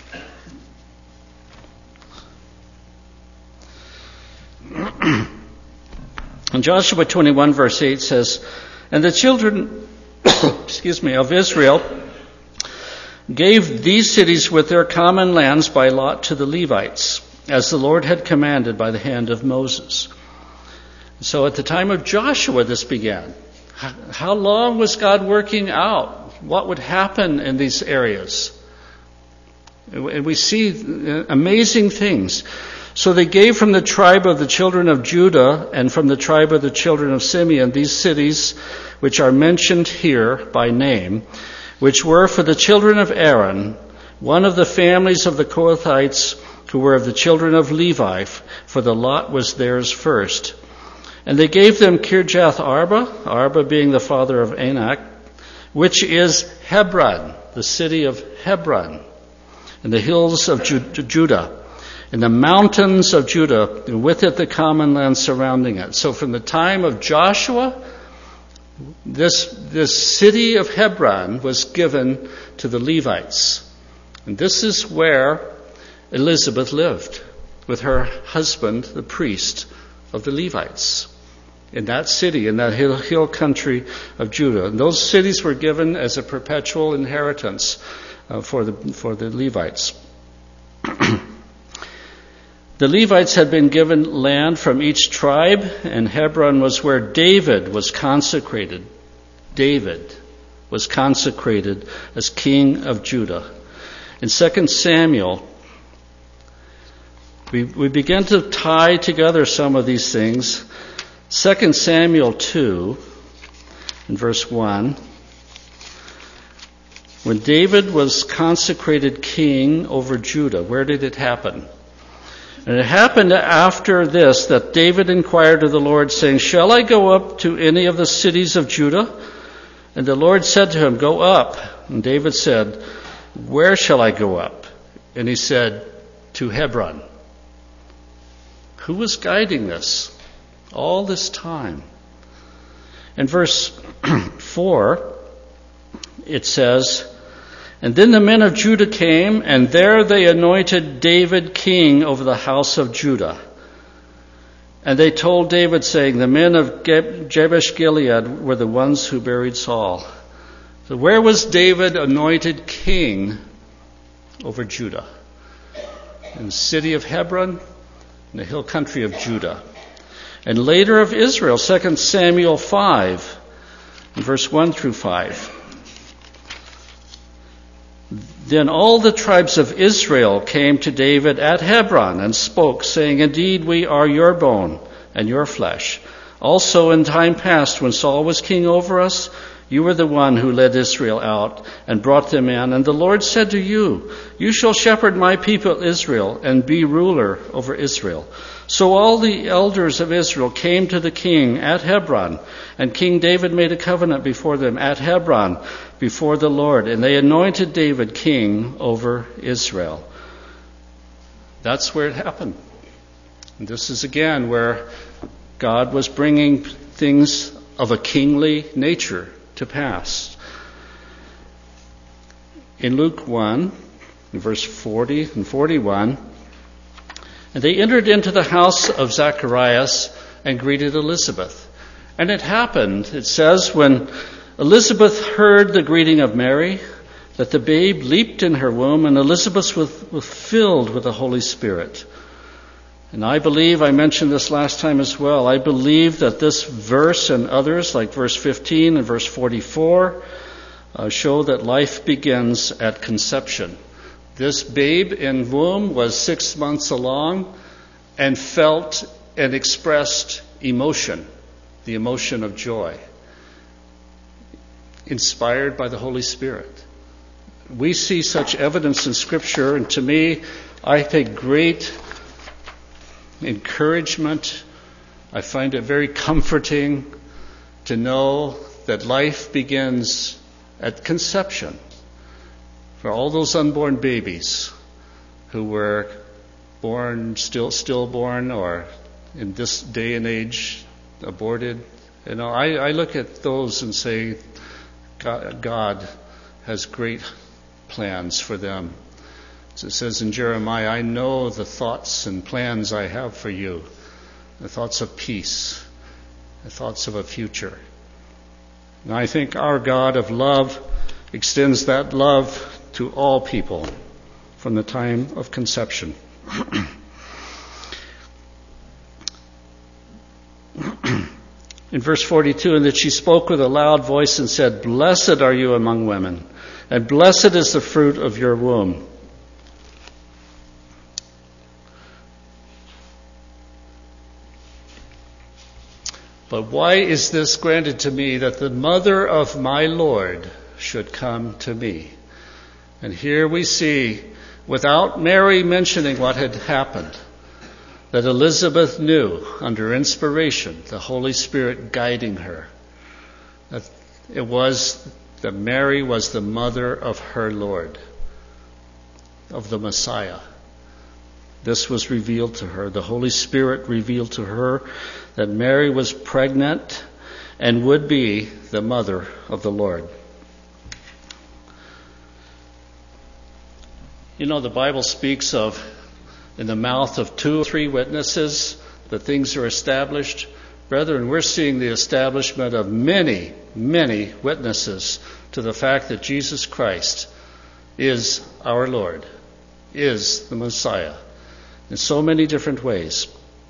Speaker 1: in Joshua 21, verse 8 says, and the children of Israel gave these cities with their common lands by lot to the Levites, as the Lord had commanded by the hand of Moses. So at the time of Joshua, this began. How long was God working out what would happen in these areas? And we see amazing things. So they gave from the tribe of the children of Judah and from the tribe of the children of Simeon these cities which are mentioned here by name. which were for the children of Aaron, one of the families of the Kohathites who were of the children of Levi, for the lot was theirs first. And they gave them Kirjath Arba, Arba being the father of Anak, which is Hebron, the city of Hebron, in the hills of Judah, in the mountains of Judah, and with it the common land surrounding it. So from the time of Joshua, this city of Hebron was given to the Levites. And this is where Elizabeth lived with her husband, the priest of the Levites, in that city, in that hill country of Judah. And those cities were given as a perpetual inheritance for the Levites. The Levites had been given land from each tribe, and Hebron was where David was consecrated. David was consecrated as king of Judah. In 2 Samuel, we begin to tie together some of these things. 2 Samuel 2, in verse 1, when David was consecrated king over Judah, where did it happen? And it happened after this that David inquired of the Lord, saying, "Shall I go up to any of the cities of Judah?" And the Lord said to him, "Go up." And David said, "Where shall I go up?" And he said, "To Hebron." Who was guiding this all this time? In verse 4, it says, "And then the men of Judah came, and there they anointed David king over the house of Judah. And they told David, saying, 'The men of Jabesh Gilead were the ones who buried Saul.'" So where was David anointed king over Judah? In the city of Hebron, in the hill country of Judah. And later of Israel, 2 Samuel 5, verse 1 through 5. "Then all the tribes of Israel came to David at Hebron and spoke, saying, 'Indeed, we are your bone and your flesh. Also in time past, when Saul was king over us, you were the one who led Israel out and brought them in. And the Lord said to you, you shall shepherd my people Israel and be ruler over Israel.' So all the elders of Israel came to the king at Hebron, and King David made a covenant before them at Hebron before the Lord, and they anointed David king over Israel." That's where it happened. And this is again where God was bringing things of a kingly nature to pass. In Luke 1, in verse 40 and 41, "And they entered into the house of Zacharias and greeted Elizabeth. And it happened," it says, "when Elizabeth heard the greeting of Mary, that the babe leaped in her womb, and Elizabeth was filled with the Holy Spirit." And I believe, I mentioned this last time as well, I believe that this verse and others, like verse 15 and verse 44, show that life begins at conception. This babe in womb was 6 months along and felt and expressed emotion, the emotion of joy, inspired by the Holy Spirit. We see such evidence in Scripture, and to me, I take great encouragement. I find it very comforting to know that life begins at conception. For all those unborn babies who were born, stillborn, or in this day and age aborted, I look at those and say, God has great plans for them. As it says in Jeremiah, "I know the thoughts and plans I have for you, the thoughts of peace, the thoughts of a future." And I think our God of love extends that love to all people from the time of conception. In verse 42, "And that she spoke with a loud voice and said, 'Blessed are you among women, and blessed is the fruit of your womb.'" But why is this granted to me, that the mother of my Lord should come to me. And here we see, without Mary mentioning what had happened, that Elizabeth knew, under inspiration, the Holy Spirit guiding her, that that Mary was the mother of her Lord, of the Messiah. This was revealed to her. The Holy Spirit revealed to her that Mary was pregnant and would be the mother of the Lord. You know, the Bible speaks of, in the mouth of 2 or 3 witnesses, the things are established. Brethren, we're seeing the establishment of many, many witnesses to the fact that Jesus Christ is our Lord, is the Messiah, in so many different ways.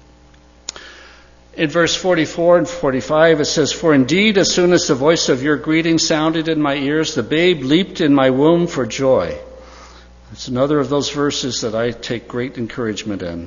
Speaker 1: In verse 44 and 45 it says, "For indeed, as soon as the voice of your greeting sounded in my ears, the babe leaped in my womb for joy." It's another of those verses that I take great encouragement in.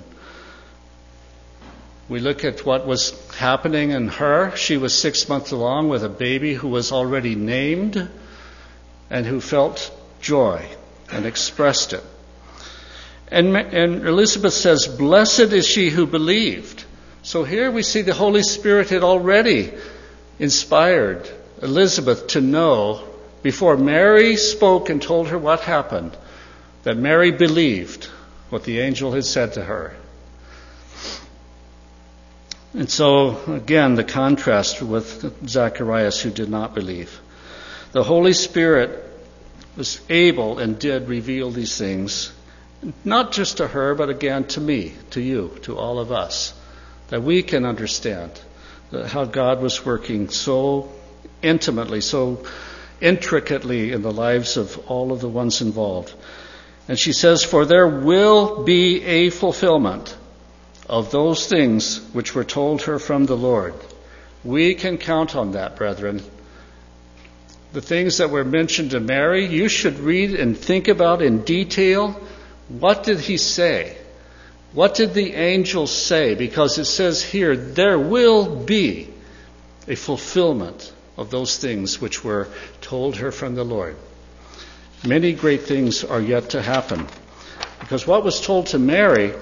Speaker 1: We look at what was happening in her. She was 6 months along with a baby who was already named and who felt joy and expressed it. And Elizabeth says, "Blessed is she who believed." So here we see the Holy Spirit had already inspired Elizabeth to know, before Mary spoke and told her what happened, that Mary believed what the angel had said to her. And so, again, the contrast with Zacharias, who did not believe. The Holy Spirit was able and did reveal these things, not just to her, but again to me, to you, to all of us, that we can understand how God was working so intimately, so intricately in the lives of all of the ones involved. And she says, "For there will be a fulfillment of those things which were told her from the Lord." We can count on that, brethren. The things that were mentioned to Mary, you should read and think about in detail. What did he say? What did the angel say? Because it says here, there will be a fulfillment of those things which were told her from the Lord. Many great things are yet to happen. Because what was told to Mary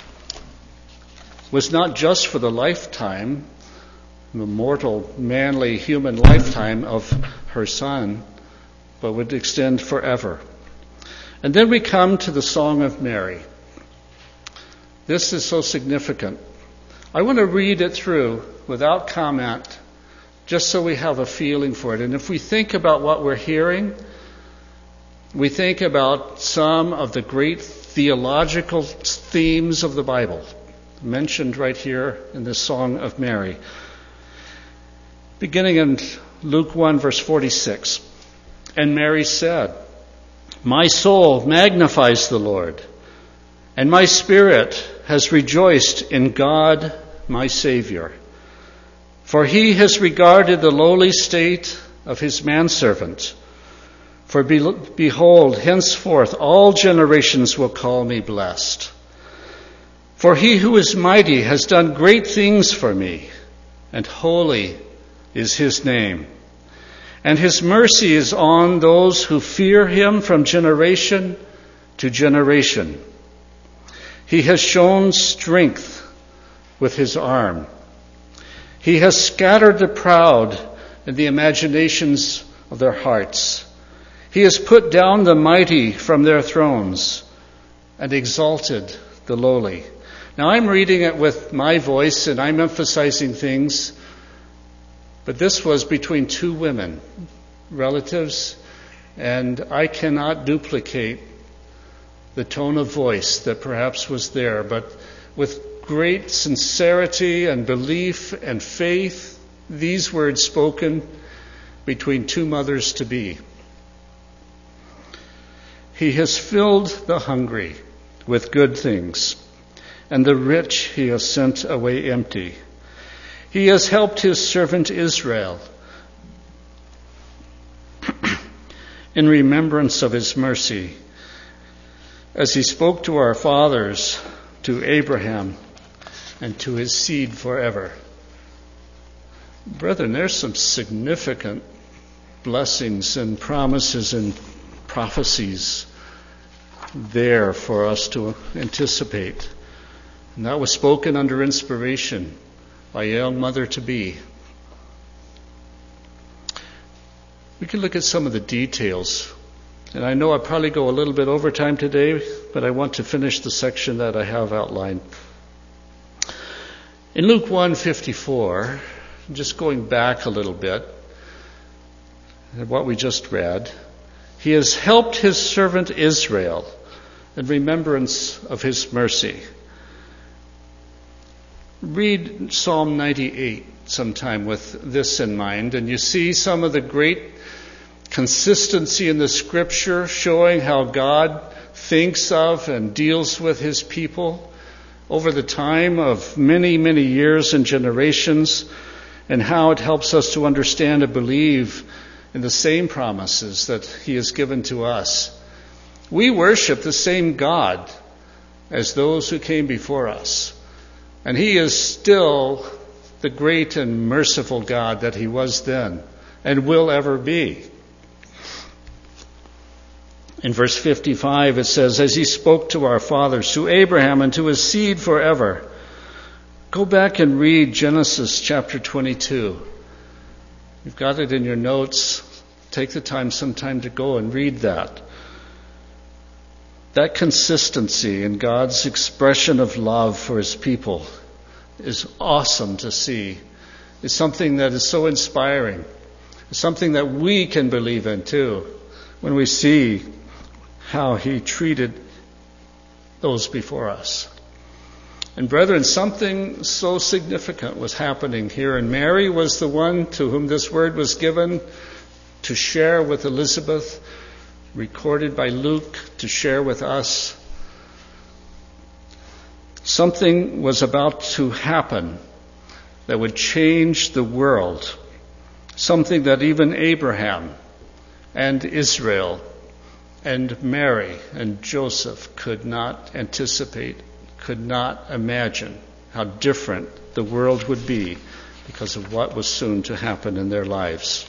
Speaker 1: was not just for the lifetime, the mortal, manly, human lifetime of her son, but would extend forever. And then we come to the Song of Mary. This is so significant. I want to read it through without comment, just so we have a feeling for it. And if we think about what we're hearing, we think about some of the great theological themes of the Bible, mentioned right here in the Song of Mary. Beginning in Luke 1, verse 46. "And Mary said, My soul magnifies the Lord, and my spirit has rejoiced in God my Savior. For he has regarded the lowly state of his manservant. For behold, henceforth all generations will call me blessed. For he who is mighty has done great things for me, and holy is his name. And his mercy is on those who fear him from generation to generation. He has shown strength with his arm. He has scattered the proud in the imaginations of their hearts. He has put down the mighty from their thrones and exalted the lowly." Now I'm reading it with my voice and I'm emphasizing things, but this was between 2 women, relatives, and I cannot duplicate the tone of voice that perhaps was there, but with great sincerity and belief and faith, these words spoken between 2 mothers-to-be. "He has filled the hungry with good things, and the rich he has sent away empty. He has helped his servant Israel in remembrance of his mercy, as he spoke to our fathers, to Abraham, and to his seed forever." Brethren, there's some significant blessings and promises and prophecies there for us to anticipate. And that was spoken under inspiration by a young mother-to-be. We can look at some of the details. And I know I probably go a little bit over time today, but I want to finish the section that I have outlined. In Luke 1:54, just going back a little bit, what we just read, he has helped his servant Israel in remembrance of his mercy. Read Psalm 98 sometime with this in mind, and you see some of the great consistency in the Scripture showing how God thinks of and deals with his people over the time of many, many years and generations, and how it helps us to understand and believe in the same promises that he has given to us. We worship the same God as those who came before us, and he is still the great and merciful God that he was then and will ever be. In verse 55 it says, as he spoke to our fathers, to Abraham and to his seed forever. Go back and read Genesis chapter 22. You've got it in your notes. Take the time sometime to go and read that. That consistency in God's expression of love for his people is awesome to see. It's something that is so inspiring. It's something that we can believe in too when we see how he treated those before us. And brethren, something so significant was happening here, and Mary was the one to whom this word was given to share with Elizabeth, recorded by Luke to share with us. Something was about to happen that would change the world, something that even Abraham and Israel and Mary and Joseph could not anticipate, could not imagine how different the world would be because of what was soon to happen in their lives.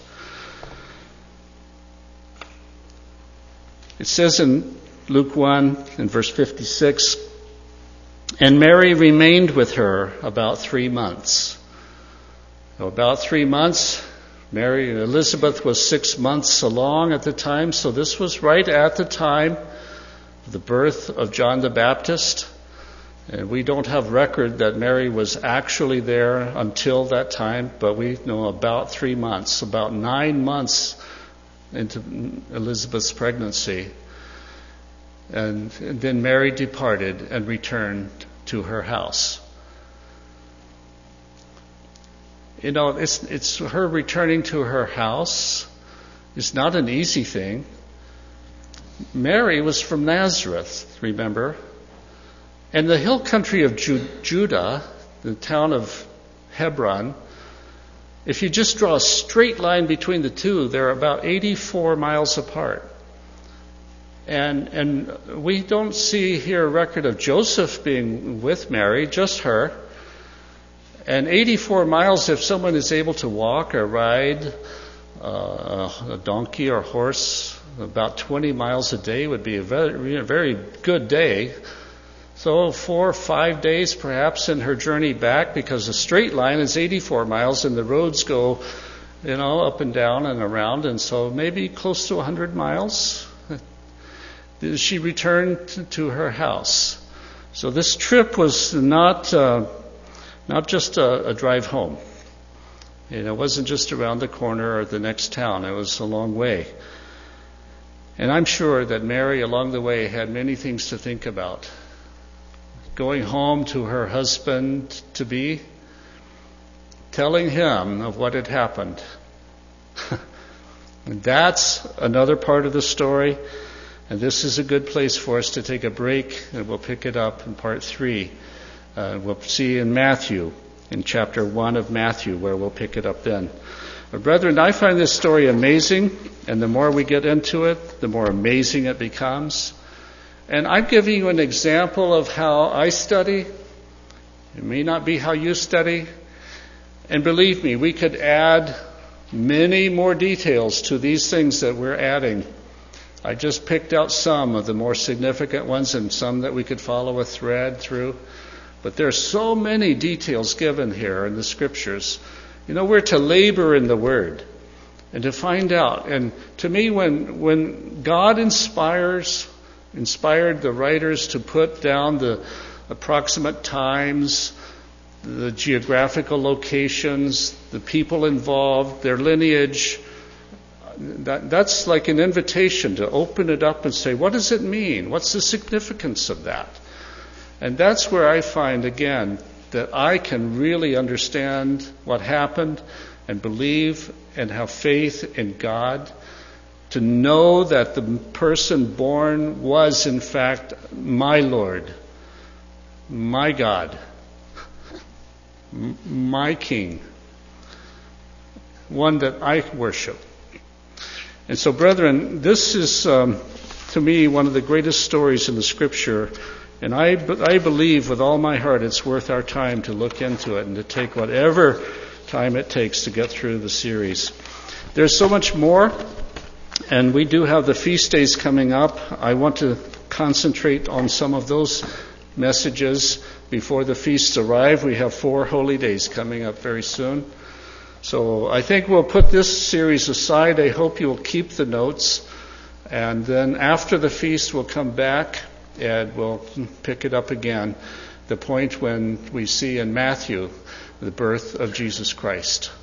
Speaker 1: It says in Luke 1 in verse 56, and Mary remained with her about 3 months. So about 3 months, Mary and Elizabeth was 6 months along at the time, so this was right at the time of the birth of John the Baptist. And we don't have record that Mary was actually there until that time, but we know about 3 months, about 9 months into Elizabeth's pregnancy. And then Mary departed and returned to her house. You know, it's her returning to her house is not an easy thing. Mary was from Nazareth, remember? And the hill country of Judah, the town of Hebron, if you just draw a straight line between the two, they're about 84 miles apart. And we don't see here a record of Joseph being with Mary, just her. And 84 miles, if someone is able to walk or ride a donkey or horse, about 20 miles a day would be a very good day. So 4 or 5 days perhaps in her journey back, because a straight line is 84 miles and the roads go, up and down and around, and so maybe close to 100 miles. She returned to her house. So this trip was not just a drive home. It wasn't just around the corner or the next town. It was a long way. And I'm sure that Mary along the way had many things to think about. Going home to her husband-to-be, telling him of what had happened. And that's another part of the story. And this is a good place for us to take a break, and we'll pick it up in part 3. We'll see in Matthew, in chapter 1 of Matthew, where we'll pick it up then. But brethren, I find this story amazing, and the more we get into it, the more amazing it becomes. And I'm giving you an example of how I study. It may not be how you study. And believe me, we could add many more details to these things that we're adding. I just picked out some of the more significant ones and some that we could follow a thread through. But there's so many details given here in the Scriptures. We're to labor in the Word and to find out. And to me, when God inspired the writers to put down the approximate times, the geographical locations, the people involved, their lineage, that's like an invitation to open it up and say, what does it mean? What's the significance of that? And that's where I find, again, that I can really understand what happened and believe and have faith in God, to know that the person born was, in fact, my Lord, my God, my King, one that I worship. And so, brethren, this is, to me, one of the greatest stories in the Scripture. And I believe with all my heart it's worth our time to look into it and to take whatever time it takes to get through the series. There's so much more, and we do have the feast days coming up. I want to concentrate on some of those messages before the feasts arrive. We have 4 holy days coming up very soon. So I think we'll put this series aside. I hope you'll keep the notes. And then after the feast, we'll come back and we'll pick it up again, the point when we see in Matthew the birth of Jesus Christ.